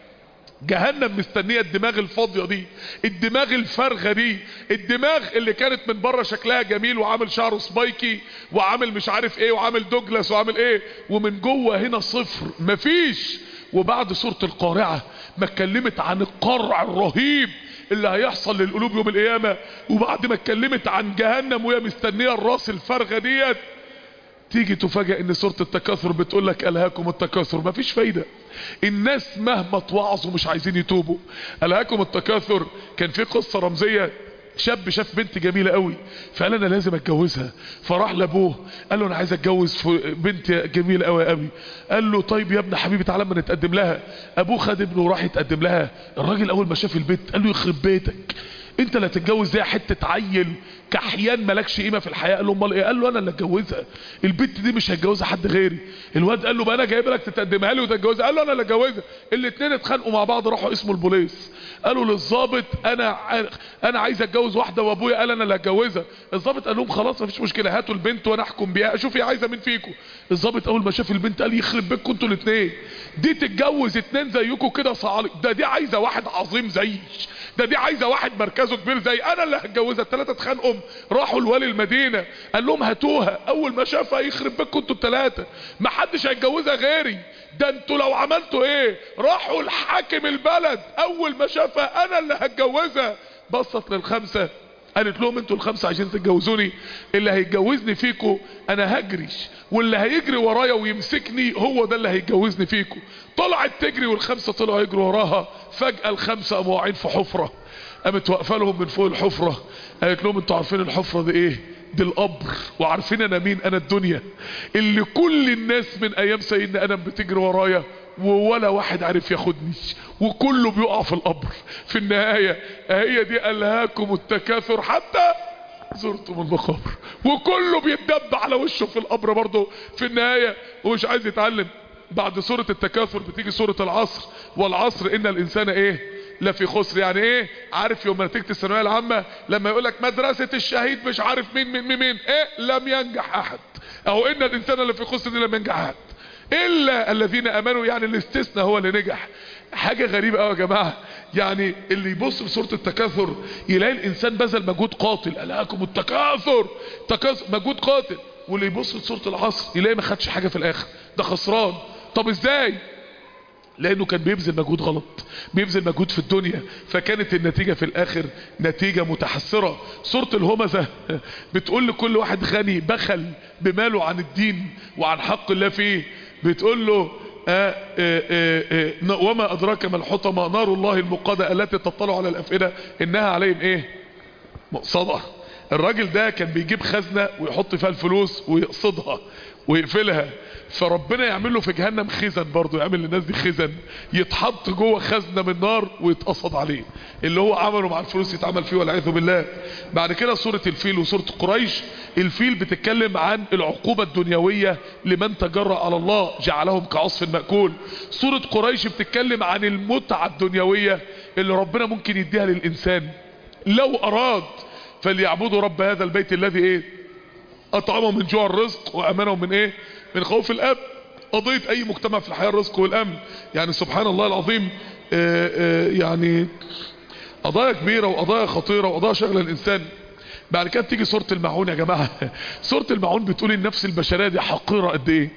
جهنم مستنية الدماغ الفاضية دي، الدماغ الفارغة دي، الدماغ اللي كانت من بره شكلها جميل وعامل شعره سبايكي وعامل مش عارف ايه وعامل دوجلاس وعامل ايه، ومن جوه هنا صفر مفيش. وبعد سورة القارعة ما اتكلمت عن القرع الرهيب اللي هيحصل للقلوب يوم القيامة، وبعد ما اتكلمت عن جهنم وهي مستنية الراس الفارغة ديت، تيجي تفاجأ ان سورة التكاثر بتقول لك الهاكم التكاثر. مفيش فايدة، الناس مهما توعظوا مش عايزين يتوبوا. الهاكم التكاثر. كان في قصة رمزية، شاب شاف بنت جميلة قوي فقال انا لازم اتجوزها، فراح لابوه قال له انا عايز اتجوز بنت جميلة قوي قوي. قال له طيب يا ابن حبيبي تعالى ما نتقدم لها. ابوه خد ابنه وراح يتقدم لها. الراجل اول ما شاف البنت قال له يخرب بيتك، انت اللي هتتجوز زي حتة عيل كحيان مالكش قيمة في الحياة. قال له امال ايه؟ قال له انا اللي اتجوزها، البنت دي مش هتجوزها حد غيري. الواد قال له بقى انا جايب لك تتقدمها لي وتتجوزها. قال له انا اللي اتجوزها. الاثنين اتخانقوا مع بعض، راحوا اسمه البوليس. قالوا للظابط انا انا عايز اتجوز واحده وابويا قال انا اللي هتجوزها. الظابط قال لهم خلاص مفيش مشكله، هاتوا البنت وانا احكم بيها، اشوف هي عايزه مين فيكم. الظابط اول ما شاف البنت قال يخرب بيتكم انتوا الاثنين، دي تتجوز اتنين زيكم كده صعالي، ده دي عايزه واحد عظيم زيي، ده دي عايزه واحد مركزه كبير زي انا اللي هتجوزها. الثلاثه اتخانقوا، راحوا لولي المدينه قال لهم هاتوها. اول ما شافها يخرب بيتكم انتوا الثلاثه، ما حدش هيتجوزها غيري، ده انتوا لو عملتوا ايه. راحوا لحاكم البلد، اول ما شافها انا اللي هتجوزها. بصت للخمسه قالت لهم انتوا الخمسه عايزين تتجوزوني، اللي هيتجوزني فيكم انا هجري، واللي هيجري ورايا ويمسكني هو ده اللي هيتجوزني فيكم. طلعت تجري والخمسه طلعوا يجروا وراها. فجاه الخمسه قاموا واقعين في حفره، قامت واقفه لهم من فوق الحفره قالت لهم انتوا عارفين الحفره دي ايه؟ دي القبر. وعارفين انا مين؟ انا الدنيا اللي كل الناس من ايام سيدنا ادم بتجري ورايا وولا واحد عارف ياخدني، وكله بيقع في القبر. في النهاية هي دي الهاكم التكاثر حتى زرتم المقابر، وكله بيتدب على وشه في القبر برضه في النهاية ومش عايز يتعلم. بعد سورة التكاثر بتيجي سورة العصر، والعصر ان الانسان ايه؟ لا في خسر. يعني ايه؟ عارف يوم نتيجة الثانوية العامة لما يقولك مدرسة الشهيد مش عارف مين مين مين, مين. ايه؟ لم ينجح احد، او ان الانسان اللي في خسر دي لم ينجح احد الا الذين امنوا. يعني الاستثناء هو اللي نجح. حاجة غريبة قوي يا جماعة. يعني اللي يبص في سورة التكاثر يلاقي الانسان بذل مجهود قاتل، الهاكم التكاثر تكاثر مجهود قاتل، واللي يبص في سورة العصر يلاقي ما خدش حاجة في الاخر، ده خسران. طب ازاي؟ لانه كان بيبذل مجهود غلط، بيبذل مجهود في الدنيا، فكانت النتيجة في الاخر نتيجة متحسرة. سورة الهمزة بتقول لكل واحد غني بخل بماله عن الدين وعن حق الله فيه، بتقول له آآ آآ آآ وما ادراك ما الحطمة نار الله المقادة التي تطلع على الافئدة انها عليهم ايه؟ مقصدة. الراجل ده كان بيجيب خزنة ويحط فيها الفلوس ويقصدها ويقفلها، فربنا يعمل له في جهنم خزن برضه، يعمل للناس دي خزن يتحط جوه خزنة من نار ويتقصد عليه، اللي هو عمله مع الفلوس يتعمل فيه والعياذ بالله. بعد كده سورة الفيل وسورة قريش. الفيل بتتكلم عن العقوبة الدنيوية لمن تجرأ على الله جعلهم كعصف مأكول. سورة قريش بتتكلم عن المتعة الدنيوية اللي ربنا ممكن يديها للإنسان لو أراد. فليعبدوا رب هذا البيت الذي ايه؟ اطعمهم من جوع الرزق وامنهم من ايه؟ من خوف الامن. قضية اي مجتمع في الحياة الرزق والامن. يعني سبحان الله العظيم آآ آآ يعني قضايا كبيرة وقضايا خطيرة وقضايا شغلة الانسان. بعد كده تيجي سورة المعون يا جماعة. سورة المعون بتقول النفس البشرية دي حقيرة قد ايه.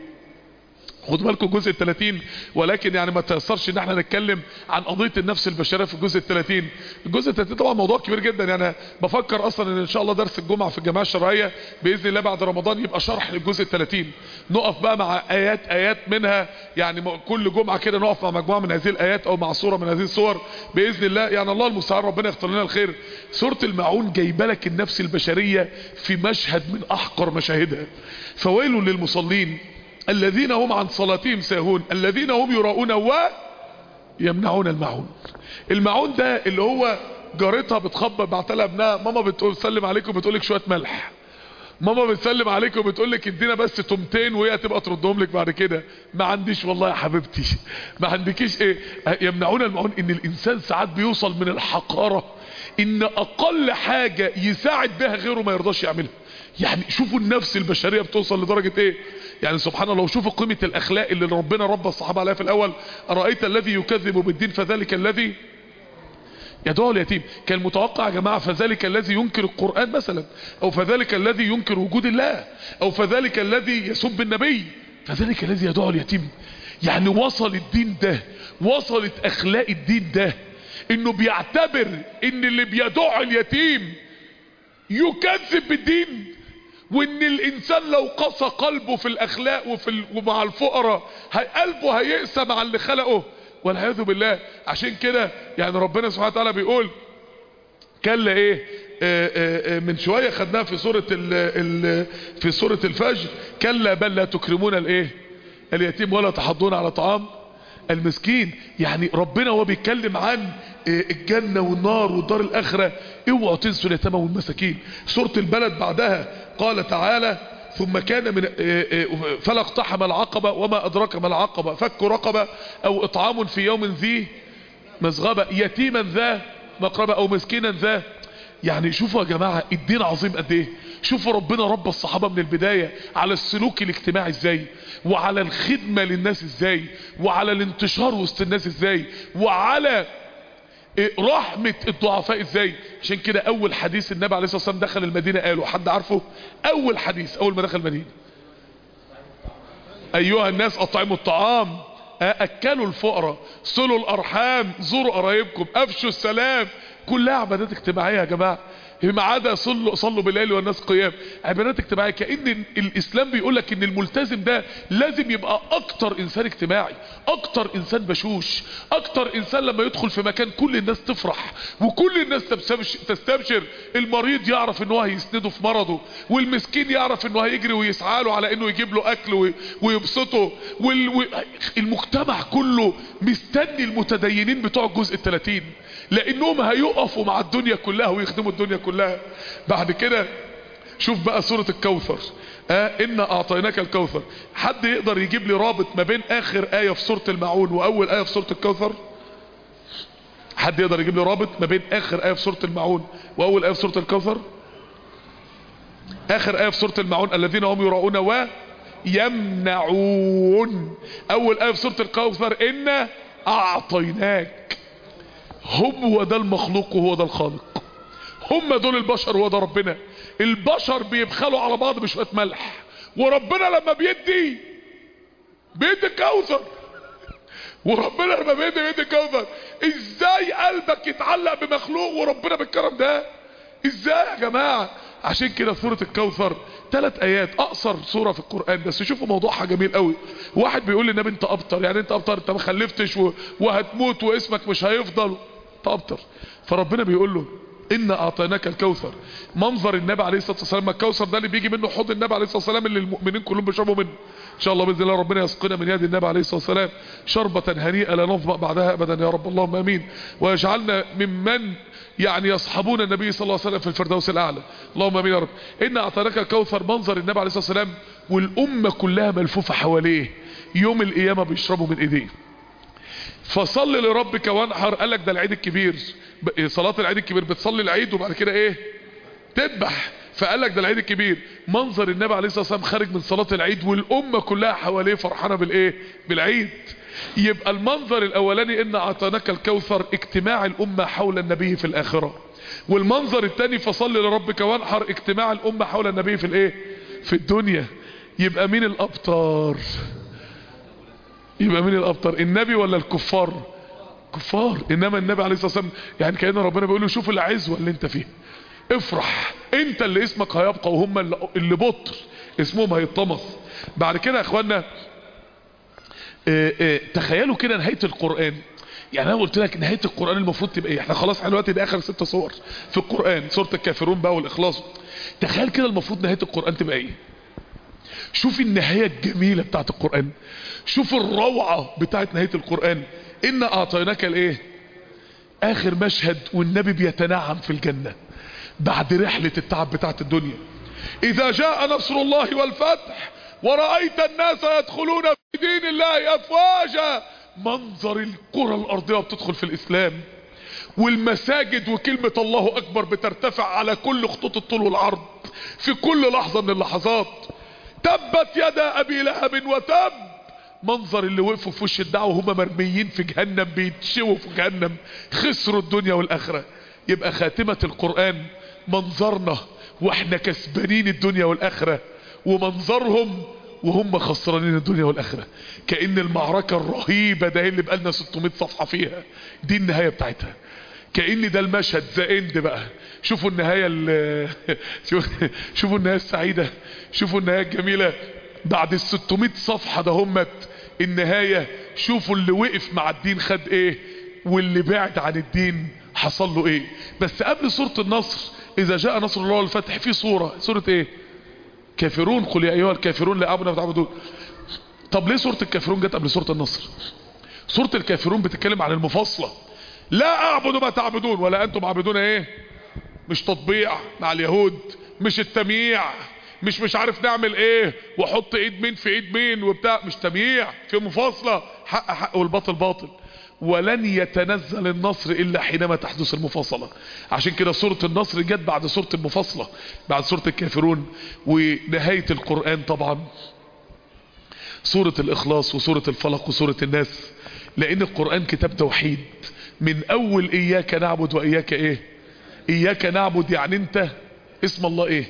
خدوا بالكم الجزء الثلاثين، ولكن يعني ما تيسرش ان احنا نتكلم عن قضية النفس البشرية في الجزء الثلاثين. الجزء الثلاثين طبعا موضوع كبير جدا، يعني بفكر اصلا ان ان شاء الله درس الجمعة في الجماعة الشرعية باذن الله بعد رمضان يبقى شرح للجزء الثلاثين، نقف بقى مع ايات ايات منها، يعني كل جمعة كده نقف مع مجموعة من هذه الايات او مع صورة من هذه الصور باذن الله. يعني الله المستعان، ربنا يختار لنا الخير. سورة المعون جايبه لك النفس البشرية في مشهد من احقر مشاهدها. فويل للمصلين الذين هم عن صلاتهم ساهون الذين هم يراؤون ويمنعون الماعون. الماعون ده اللي هو جارتها بتخبط بعتلها ابنها، ماما بتقول سلم عليكم بتقولك شوية ملح، ماما بتسلم عليك وبتقولك ادينا بس تومتين وهي هتبقى تردهم لك بعد كده. ما عنديش والله يا حبيبتي، ما عندكيش ايه. يمنعون المعون. ان الانسان ساعات بيوصل من الحقارة ان اقل حاجة يساعد بها غيره ما يرضاش يعملها. يعني شوفوا النفس البشرية بتوصل لدرجة ايه. يعني سبحان الله، وشوفوا قيمة الاخلاق اللي ربنا ربى الصحابة عليها في الاول. ارايت الذي يكذب بالدين فذلك الذي يدعو اليتيم. كان متوقع يا جماعة فذلك الذي ينكر القرآن مثلا، او فذلك الذي ينكر وجود الله، او فذلك الذي يسب النبي، فذلك الذي يدعو اليتيم. يعني وصل الدين ده، وصلت اخلاق الدين ده انه بيعتبر ان اللي بيدعو اليتيم يكذب بالدين، وان الانسان لو قسى قلبه في الاخلاق وفي ال... ومع الفقراء قلبه هيقسى مع اللي خلقه والعياذ بالله. عشان كده يعني ربنا سبحانه وتعالى بيقول كلا ايه آآ آآ من شوية خدناها في سورة ال ال في سورة الفجر، كلا بل لا تكرمون الايه اليتيم ولا تحضون على طعام المسكين. يعني ربنا هو بيتكلم عن الجنة والنار والدار الاخرة، اوعوا تنسوا اليتامى والمساكين. سورة البلد بعدها قال تعالى ثم كان من فلا اقتحم العقبة وما أدراك ما العقبة فك رقبة أو إطعام في يوم ذي مسغبة يتيما ذا مقربة أو مسكينا ذا. يعني شوفوا يا جماعة الدين عظيم قد ايه. شوفوا ربنا ربى الصحابة من البداية على السلوك الاجتماعي ازاي، وعلى الخدمة للناس ازاي، وعلى الانتشار وسط الناس ازاي، وعلى رحمة الضعفاء ازاي. عشان كده اول حديث النبي عليه الصلاة والسلام دخل المدينة قاله، حد عارفه؟ اول حديث اول ما دخل المدينة، ايها الناس اطعموا الطعام، اكلوا الفقراء، صلوا الارحام، زوروا قرايبكم، افشوا السلام. كلها عبادات اجتماعية يا جماعة، ما عدا صلوا صلوا بالليل والناس قيام. عبادات اجتماعيه. كأن الاسلام بيقول لك ان الملتزم ده لازم يبقى اكتر انسان اجتماعي، اكتر انسان بشوش، اكتر انسان لما يدخل في مكان كل الناس تفرح وكل الناس تستبشر. المريض يعرف ان هو هيسنده في مرضه، والمسكين يعرف انه هيجري ويسعى له على انه يجيب له اكل ويبسطه. والمجتمع كله مستني المتدينين بتوع الجزء الثلاثين، لانهم هيقفوا مع الدنيا كلها ويخدموا الدنيا كلها. بعد كده شوف بقى سورة الكوثر، اه إنا اعطيناك الكوثر. حد يقدر يجيب لي رابط ما بين اخر آية في سورة الماعون واول آية في سورة الكوثر؟ حد يقدر يجيب لي رابط ما بين اخر آية في سورة الماعون واول آية في سورة الكوثر؟ اخر آية في سورة الماعون الذين هم يراؤون ويمنعون، اول آية في سورة الكوثر إنا اعطيناك. هو ده المخلوق وهو ده الخالق، هم دول البشر وهو ده ربنا. البشر بيبخلوا على بعض بشوية ملح، وربنا لما بيدي بيدي الكوثر. وربنا لما بيدي بيدي الكوثر. ازاي قلبك يتعلق بمخلوق وربنا بالكرم ده؟ ازاي يا جماعة؟ عشان كده سورة الكوثر ثلاث ايات، اقصر سورة في القرآن، بس شوفوا موضوعها جميل قوي. واحد بيقول للنبي انت ابتر، يعني انت ابتر، انت ما خلفتش وهتموت واسمك مش هيفضل، انت ابتر. فربنا بيقول له إنا أعطيناك الكوثر. منظر النبي عليه الصلاة والسلام، الكوثر ده اللي بيجي منه حوض النبي عليه الصلاة والسلام اللي المؤمنين كلهم بيشربوا منه. إن شاء الله بإذن الله ربنا يسقنا من يد النبي عليه الصلاة والسلام شربة هنيئة لا نظمأ بعدها أبدا يا رب، اللهم آمين. ويجعلنا ممن يعني يصحبون النبي صلى الله عليه وسلم في الفردوس الأعلى، اللهم آمين يا رب. إنا أعطيناك الكوثر، منظر النبي عليه الصلاة والسلام والأمة كلها ملفوفة حواليه يوم القيامة بيشربوا من إيديه. فصل لربك وانحر، قال لك ده العيد الكبير، صلاة العيد الكبير بتصلي العيد وبعد كده ايه؟ تذبح. فقال لك ده العيد الكبير. منظر النبي عليه الصلاة والسلام خارج من صلاة العيد والأمة كلها حواليه فرحانة بالايه؟ بالعيد. يبقى المنظر الاولاني ان اعطيناك الكوثر اجتماع الأمة حول النبي في الآخرة، والمنظر الثاني فصل لربك وانحر اجتماع الأمة حول النبي في الايه؟ في الدنيا. يبقى مين الأبطار؟ يبقى مين الابطر؟ النبي ولا الكفار؟ كفار. انما النبي عليه الصلاة والسلام يعني كأن ربنا بيقول له شوف العزوة اللي انت فيها، افرح انت اللي اسمك هيبقى وهم اللي بطر اسمهم هيتطمس. بعد كده يا اخوانا اه اه تخيلوا كده نهاية القرآن. يعني انا قلت لك نهاية القرآن المفروض تبقى ايه؟ احنا خلاص احنا دلوقتي ده اخر ست صور في القرآن، سورة الكافرون بقى والاخلاص. تخيل كده المفروض نهاية القرآن تبقى ايه؟ شوف النهاية الجميلة بتاعت القرآن، شوف الروعة بتاعت نهاية القرآن. إنا أعطيناك الإيه؟ آخر مشهد والنبي بيتنعم في الجنة بعد رحلة التعب بتاعت الدنيا. إذا جاء نصر الله والفتح ورأيت الناس يدخلون في دين الله أفواجا، منظر الكرة الأرضية بتدخل في الإسلام، والمساجد وكلمة الله أكبر بترتفع على كل خطوط الطول والعرض في كل لحظة من اللحظات. تبت يدا أبي لهب وتب، منظر اللي وقفوا في وش الدعوة وهم مرميين في جهنم بيتشووا في جهنم، خسروا الدنيا والآخرة. يبقى خاتمة القرآن منظرنا واحنا كسبانين الدنيا والآخرة، ومنظرهم وهم خسرانين الدنيا والآخرة. كأن المعركة الرهيبة ده اللي بقالنا ستمائة صفحة فيها دي النهاية بتاعتها. كأن ده المشهد ذا اند بقى. شوفوا النهاية شوفوا النهاية السعيدة، شوفوا النهاية الجميلة بعد الستمائة صفحة ده همت النهاية. شوفوا اللي وقف مع الدين خد ايه، واللي بعد عن الدين حصل له ايه. بس قبل سورة النصر اذا جاء نصر الله والفتح في سورة، سورة ايه؟ كافرون. قل يا ايها الكافرون لا اعبد ما تعبدون. طب ليه سورة الكافرون جت قبل سورة النصر؟ سورة الكافرون بتتكلم عن المفاصلة. لا اعبد ما تعبدون ولا انتم عابدون ايه. مش تطبيع مع اليهود، مش التمييع، مش مش عارف نعمل ايه وحط ايد مين في ايد مين وبتاع، مش تمييع، في مفاصلة، حق حق والباطل باطل. ولن يتنزل النصر الا حينما تحدث المفاصلة. عشان كده سورة النصر جت بعد سورة المفاصلة، بعد سورة الكافرون. ونهاية القرآن طبعا سورة الاخلاص وسورة الفلق وسورة الناس، لان القرآن كتاب توحيد من اول اياك نعبد واياك ايه. اياك نعبد يعني انت اسم الله ايه.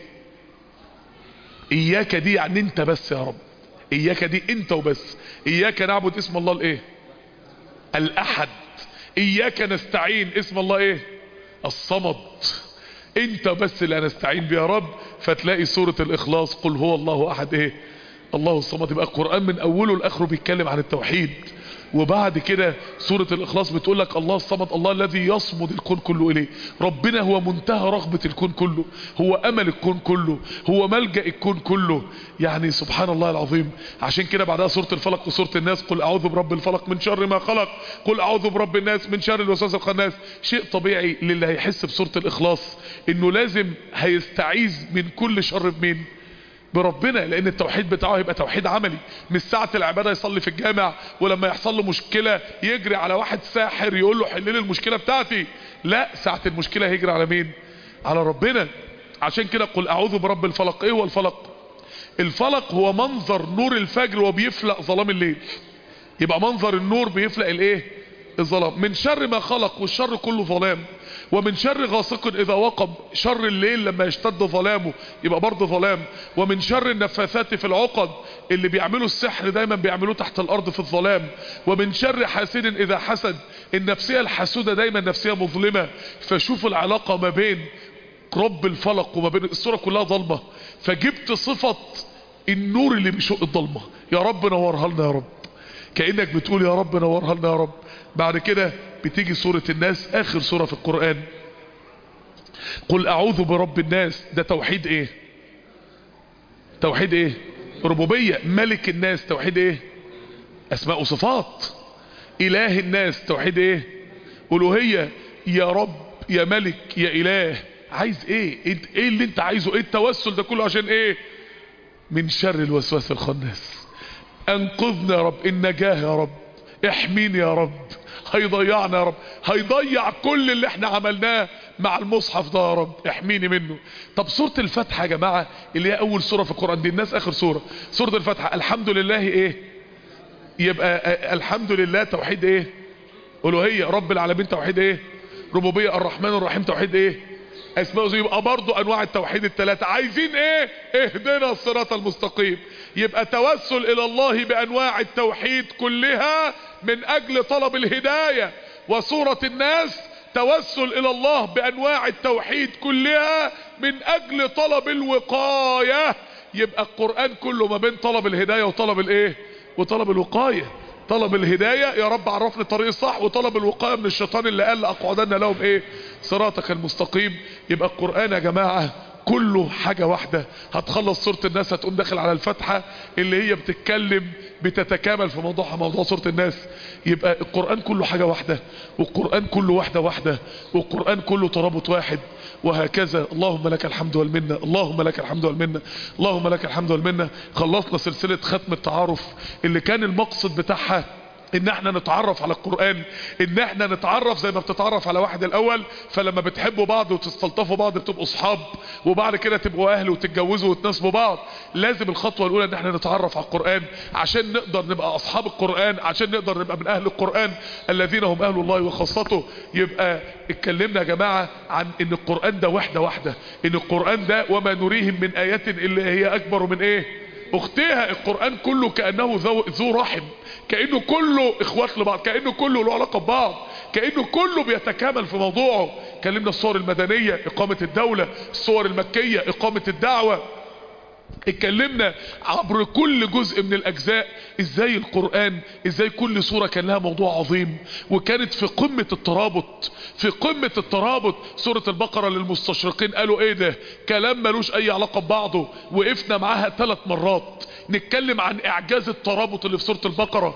اياك دي يعني انت بس يا رب، اياك دي انت وبس. اياك نعبد اسم الله الايه؟ الاحد. اياك نستعين اسم الله ايه؟ الصمد. انت بس اللي هنستعين بيه يا رب. فتلاقي سورة الاخلاص قل هو الله احد ايه؟ الله الصمد. يبقى القرآن من اوله لاخره بيتكلم عن التوحيد. وبعد كده سورة الاخلاص بتقول لك الله الصمد، الله الذي يصمد الكون كله اليه. ربنا هو منتهى رغبة الكون كله، هو امل الكون كله، هو ملجأ الكون كله. يعني سبحان الله العظيم. عشان كده بعدها سورة الفلق وسورة الناس قل اعوذ برب الفلق من شر ما خلق، قل اعوذ برب الناس من شر الوسواس الخناس. شيء طبيعي للي هيحس بسورة الاخلاص انه لازم هيستعيذ من كل شر بمين؟ بربنا. لان التوحيد بتاعه هيبقى توحيد عملي، مش ساعة العبادة يصلي في الجامع ولما يحصل له مشكلة يجري على واحد ساحر يقول له حل لي المشكلة بتاعتي. لا، ساعة المشكلة هيجري على مين؟ على ربنا. عشان كده قل اعوذ برب الفلق. ايه هو الفلق؟ الفلق هو منظر نور الفجر وبيفلق ظلام الليل. يبقى منظر النور بيفلق الايه؟ الظلام. من شر ما خلق، والشر كله ظلام. ومن شر غاسق اذا وقب، شر الليل لما يشتد ظلامه يبقى برضه ظلام. ومن شر النفاثات في العقد، اللي بيعملوا السحر دايما بيعملوه تحت الارض في الظلام. ومن شر حاسد اذا حسد، النفسية الحسودة دايما نفسية مظلمة. فشوف العلاقة ما بين رب الفلق وما بين السورة كلها ظلمة، فجبت صفة النور اللي بيشق الظلمة. يا رب نورها لنا يا رب، كأنك بتقول يا رب نورها لنا يا رب. بعد كده بتيجي سورة الناس، اخر سورة في القرآن. قل اعوذ برب الناس، ده توحيد ايه؟ توحيد ايه؟ ربوبية. ملك الناس توحيد ايه؟ اسماء وصفات. اله الناس توحيد ايه؟ الوهية. يا رب يا ملك يا اله، عايز ايه؟ ايه اللي انت عايزه؟ ايه التوسل ده كله عشان ايه؟ من شر الوسواس الخناس. انقذنا يا رب، النجاة يا رب، احميني يا رب، هيضيعنا يا رب، هيضيع كل اللي احنا عملناه مع المصحف ده يا رب، احميني منه. طب سورة الفتحة يا جماعة اللي هي اول سورة في القرآن، دي الناس اخر سورة. سورة الفتحة الحمد لله ايه؟ يبقى الحمد لله توحيد ايه؟ الوهية. رب العالمين توحيد ايه؟ ربوبية. الرحمن الرحيم توحيد ايه؟ اسماء. يبقى برضو انواع التوحيد الثلاثة. عايزين ايه؟ اهدنا الصراط المستقيم. يبقى توسل الى الله بانواع التوحيد كلها من اجل طلب الهداية. وسورة الناس توسل الى الله بانواع التوحيد كلها من اجل طلب الوقاية. يبقى القرآن كله ما بين طلب الهداية وطلب الايه؟ وطلب الوقاية. طلب الهداية يا رب عرفني الطريق الصح، وطلب الوقاية من الشيطان اللي قال لأقعدن لهم ايه؟ صراطك المستقيم. يبقى القرآن يا جماعة كله حاجة واحدة. هتخلص سورة الناس هتقوم داخل على الفاتحة اللي هي بتتكلم بتتكامل في موضوعها موضوع سورة الناس. يبقى القرآن كله حاجة واحدة، والقرآن كله واحدة واحدة، والقرآن كله ترابط واحد، وهكذا. اللهم لك الحمد والمنة، اللهم لك الحمد والمنة، اللهم لك الحمد والمنة. خلصنا سلسلة ختم التعارف اللي كان المقصد بتاعها ان احنا نتعرف على القرآن، ان احنا نتعرف زي ما بتتعرف على واحد الاول، فلما بتحبوا بعض وتستلطفوا بعض بتبقوا اصحاب، وبعد كده تبقوا اهل وتتجوزوا وتناسبوا بعض. لازم الخطوة الاولى ان احنا نتعرف على القرآن عشان نقدر نبقى اصحاب القرآن، عشان نقدر نبقى من اهل القرآن الذين هم اهل الله وخاصته. يبقى اتكلمنا يا جماعة عن ان القرآن ده وحدة واحدة، ان القرآن ده وما نريهم من ايات اللي هي اكبر من ايه اختها. القرآن كله كأنه ذو, ذو رحم، كأنه كله اخوات لبعض، كأنه كله له علاقة ببعض، كأنه كله بيتكامل في موضوعه. كلمنا الصور المدنية اقامة الدولة، الصور المكية اقامة الدعوة. اتكلمنا عبر كل جزء من الاجزاء ازاي القرآن، ازاي كل سورة كان لها موضوع عظيم وكانت في قمة الترابط، في قمة الترابط. سورة البقرة للمستشرقين قالوا ايه ده كلام ملوش اي علاقة ببعضه، وقفنا معاها ثلاث مرات نتكلم عن اعجاز الترابط اللي في سورة البقرة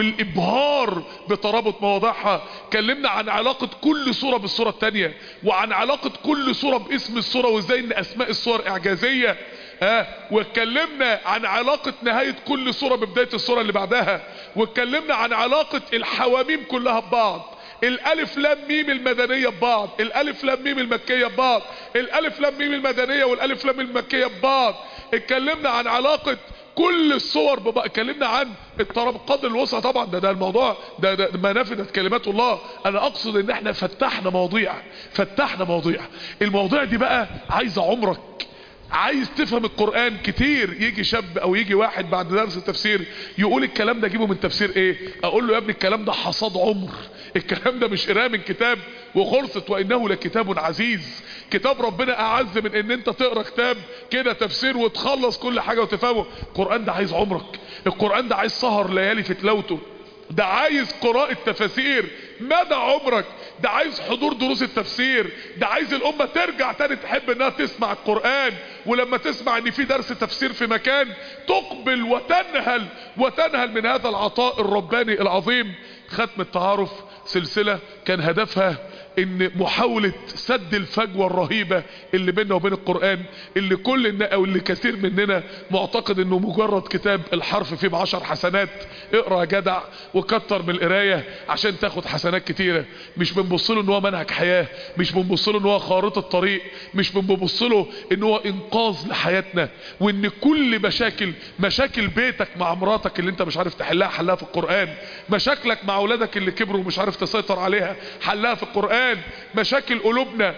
والابهار بترابط مواضيعها. اتكلمنا عن علاقة كل سورة بالسورة التانية، وعن علاقة كل سورة باسم السورة، وازاي ان اسماء السور اعجازية. ها واتكلمنا عن علاقة نهاية كل سورة ببداية السورة اللي بعدها، واتكلمنا عن علاقة الحواميم كلها ببعض، الالف لام ميم المدنية ببعض، الالف لام ميم المكية ببعض، الالف لام ميم المدنية والالف لام المكية ببعض. اتكلمنا عن علاقة كل الصور ببقى. اتكلمنا عن الترابط قدر الوسع. طبعا ده ده الموضوع ده, ده ما نفدت كلمات الله. انا اقصد ان احنا فتحنا مواضيع، فتحنا مواضيع. المواضيع دي بقى عايزة عمرك، عايز تفهم القرآن كتير. يجي شاب او يجي واحد بعد درس التفسير يقول الكلام ده جيبه من تفسير ايه؟ اقول له يا ابني الكلام ده حصاد عمر، الكلام ده مش قراءة من كتاب وخلصت. وانه لكتاب عزيز، كتاب ربنا اعز من ان انت تقرا كتاب كده تفسير وتخلص كل حاجة وتفهمه. القرآن ده عايز عمرك، القرآن ده عايز سهر ليالي في تلاوته، ده عايز قراءة تفاسير مدى عمرك، ده عايز حضور دروس التفسير، ده عايز الامة ترجع تاني تحب انها تسمع القرآن، ولما تسمع ان في درس تفسير في مكان تقبل وتنهل وتنهل من هذا العطاء الرباني العظيم. ختم التعارف سلسلة كان هدفها ان محاولة سد الفجوة الرهيبة اللي بيننا وبين القرآن، اللي كل او اللي كثير مننا معتقد انه مجرد كتاب الحرف فيه بعشر حسنات. اقرأ يا جدع وكتر من القراية عشان تاخد حسنات كتيرة. مش بنبصله ان هو منهج حياة، مش بنبصله ان هو خارطة طريق، مش بنبصله ان هو انقاذ لحياتنا، وان كل مشاكل مشاكل بيتك مع مراتك اللي انت مش عارف تحلها حلها في القرآن، مشاكلك مع اولادك اللي كبروا ومش عارف تسيطر عليها حلها في القرآن، مشاكل قلوبنا،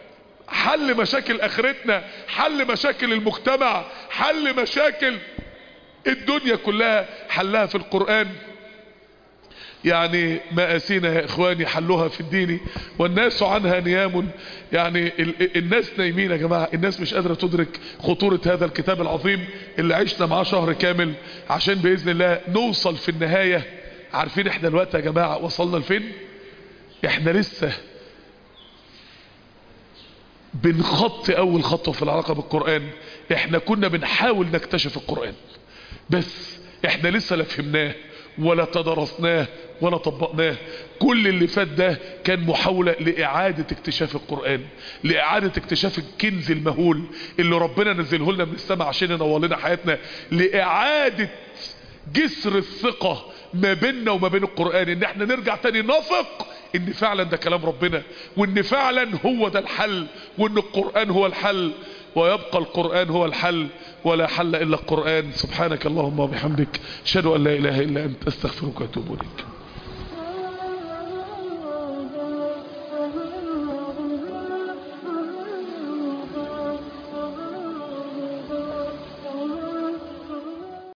حل مشاكل اخرتنا، حل مشاكل المجتمع، حل مشاكل الدنيا كلها حلها في القرآن. يعني مآسينا يا اخواني حلوها في الدين والناس عنها نيام. يعني الناس نايمين يا جماعة، الناس مش قادرة تدرك خطورة هذا الكتاب العظيم اللي عشنا معاه شهر كامل عشان بإذن الله نوصل في النهاية. عارفين احنا الوقت يا جماعة وصلنا لفين؟ احنا لسه بنخط اول خطوة في العلاقة بالقرآن. احنا كنا بنحاول نكتشف القرآن بس احنا لسه لا فهمناه ولا تدرسناه ولا طبقناه. كل اللي فات ده كان محاولة لإعادة اكتشاف القرآن، لإعادة اكتشاف الكنز المهول اللي ربنا نزله لنا من السماء عشان ينور لنا حياتنا، لإعادة جسر الثقة ما بيننا وما بين القرآن، ان احنا نرجع تاني نثق ان فعلا ده كلام ربنا، وان فعلا هو ده الحل، وان القرآن هو الحل، ويبقى القرآن هو الحل، ولا حل الا القرآن. سبحانك اللهم وبحمدك اشهد ان لا اله الا انت استغفرك واتوب اليك.